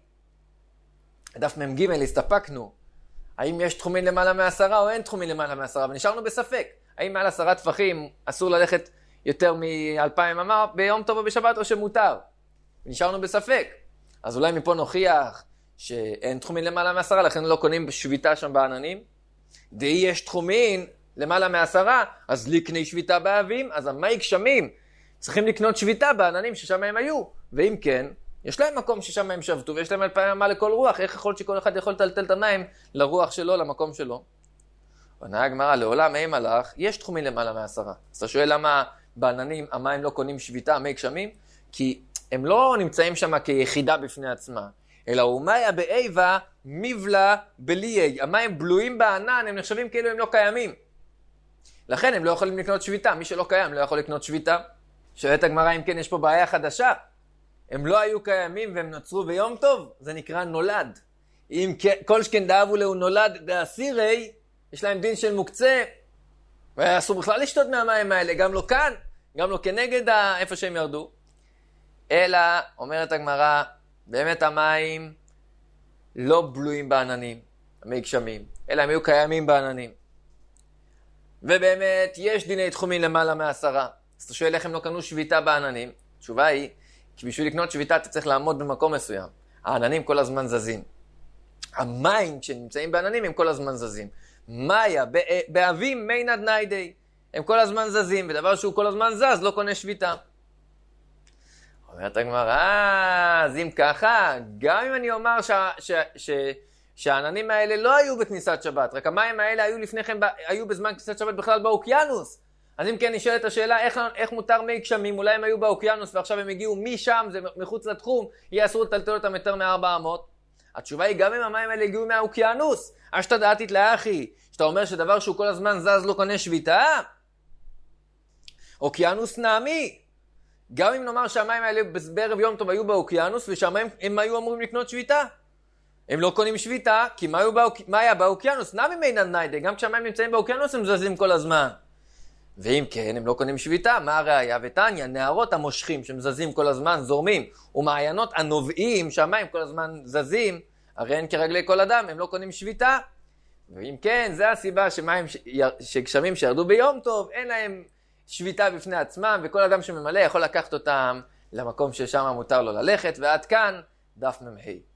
דף מ"ג הסתפקנו, האם יש תחומין למעלה מ10 או אין תחומין למעלה מ10, ונשארנו בספק. האם מעל 10 טפחים אסור ללכת יותר מ-2,000 אמה ביום טוב או בשבת או שמותר? ונשארנו בספק. אז אולי מפה נוכיח שאין תחומין למעלה מ10, לכן לא קונים שביתה שם בעננים. דאי יש תחומין למעלה מ10, אז לקני שביתה באבים, אז המי גשמים צריכים לקנות שביתה בעננים ששם הם היו. ואם כן, יש להם מקום ששם הם שבתו, ויש להם 2,000 אמה לכל רוח. איך יכול שכל אחד יכול לטלטל את המים לרוח שלו, למקום שלו? עונה הגמרא, לעולם אין מלאך, יש תחומין למעלה מ10. אז אתה שואל למה בעננים המים לא קונים שביתה, מי גשמים? כי הם לא נמצאים שם כיחידה בפני עצמה, אלא ומיה באיבה מבלה בליי. המים בלויים בענן, הם נחשבים כאילו הם לא קיימים. לכן הם לא יכולים לקנות שביתה. מי שלא קיים לא יכול לקנות שביתה. שואלת הגמרא, אם כן יש פה בעיה חדשה. הם לא היו קיימים והם נוצרו ביום טוב, זה נקרא נולד. אם כל שכן דאבו לו נולד דאסירי, יש להם דין של מוקצה, ואסור בכלל לשתות מהמים האלה, גם לא כאן, גם לא כנגד איפה שהם ירדו. אלא, אומרת הגמרא, באמת המים לא בלויים בעננים, המי גשמים, אלא הם היו קיימים בעננים. ובאמת, יש דיני תחומים למעלה מ10. אז אתה שואל איך הם לא קנו שביתה בעננים? התשובה היא, כי בשביל לקנות שביתה אתה צריך לעמוד במקום מסוים. העננים כל הזמן זזים. המים כשנמצאים בעננים הם כל הזמן זזים. מאיה, באבים מיינד ניידי. הם כל הזמן זזים, ודבר שהוא כל הזמן זז לא קונה שביתה. אומרת הגמרא, אז אם ככה, גם אם אני אומר שהעננים האלה לא היו בכניסת שבת, רק המים האלה היו לפני כן, היו בזמן כניסת שבת בכלל באוקיינוס. אז אם כן נשאלת השאלה, איך מותר מי גשמים? אולי הם היו באוקיינוס ועכשיו הם הגיעו משם, זה מחוץ לתחום, יהיה אסור לטלטל אותם יותר מ-400. התשובה היא, גם אם המים האלה הגיעו מהאוקיינוס, אשתא דעתית לאחי, שאתה אומר שדבר שהוא כל הזמן זז לא קונה שביתה, אוקיינוס נעמי. גם אם נאמר שהמים האלה בערב יום טוב היו באוקיינוס, ושהמים הם היו אמורים לקנות שביתה. הם לא קונים שביתה, כי מה היה באוקיינוס? נעמי מינן ניידה, גם כשהמים נמצאים באוקיינוס הם זזים כל הזמן. ואם כן, הם לא קונים שביתה, מה הראיה? ותניא, נהרות המושכים שמזזים כל הזמן, זורמים, ומעיינות הנובעים שהמים כל הזמן זזים, הרי אין כרגלי כל אדם, הם לא קונים שביתה. ואם כן, זה הסיבה שגשמים שירדו ביום טוב, אין להם שביתה בפני עצמם, וכל אדם שממלא יכול לקחת אותם למקום ששם מותר לו ללכת, ועד כאן דף מ"ה.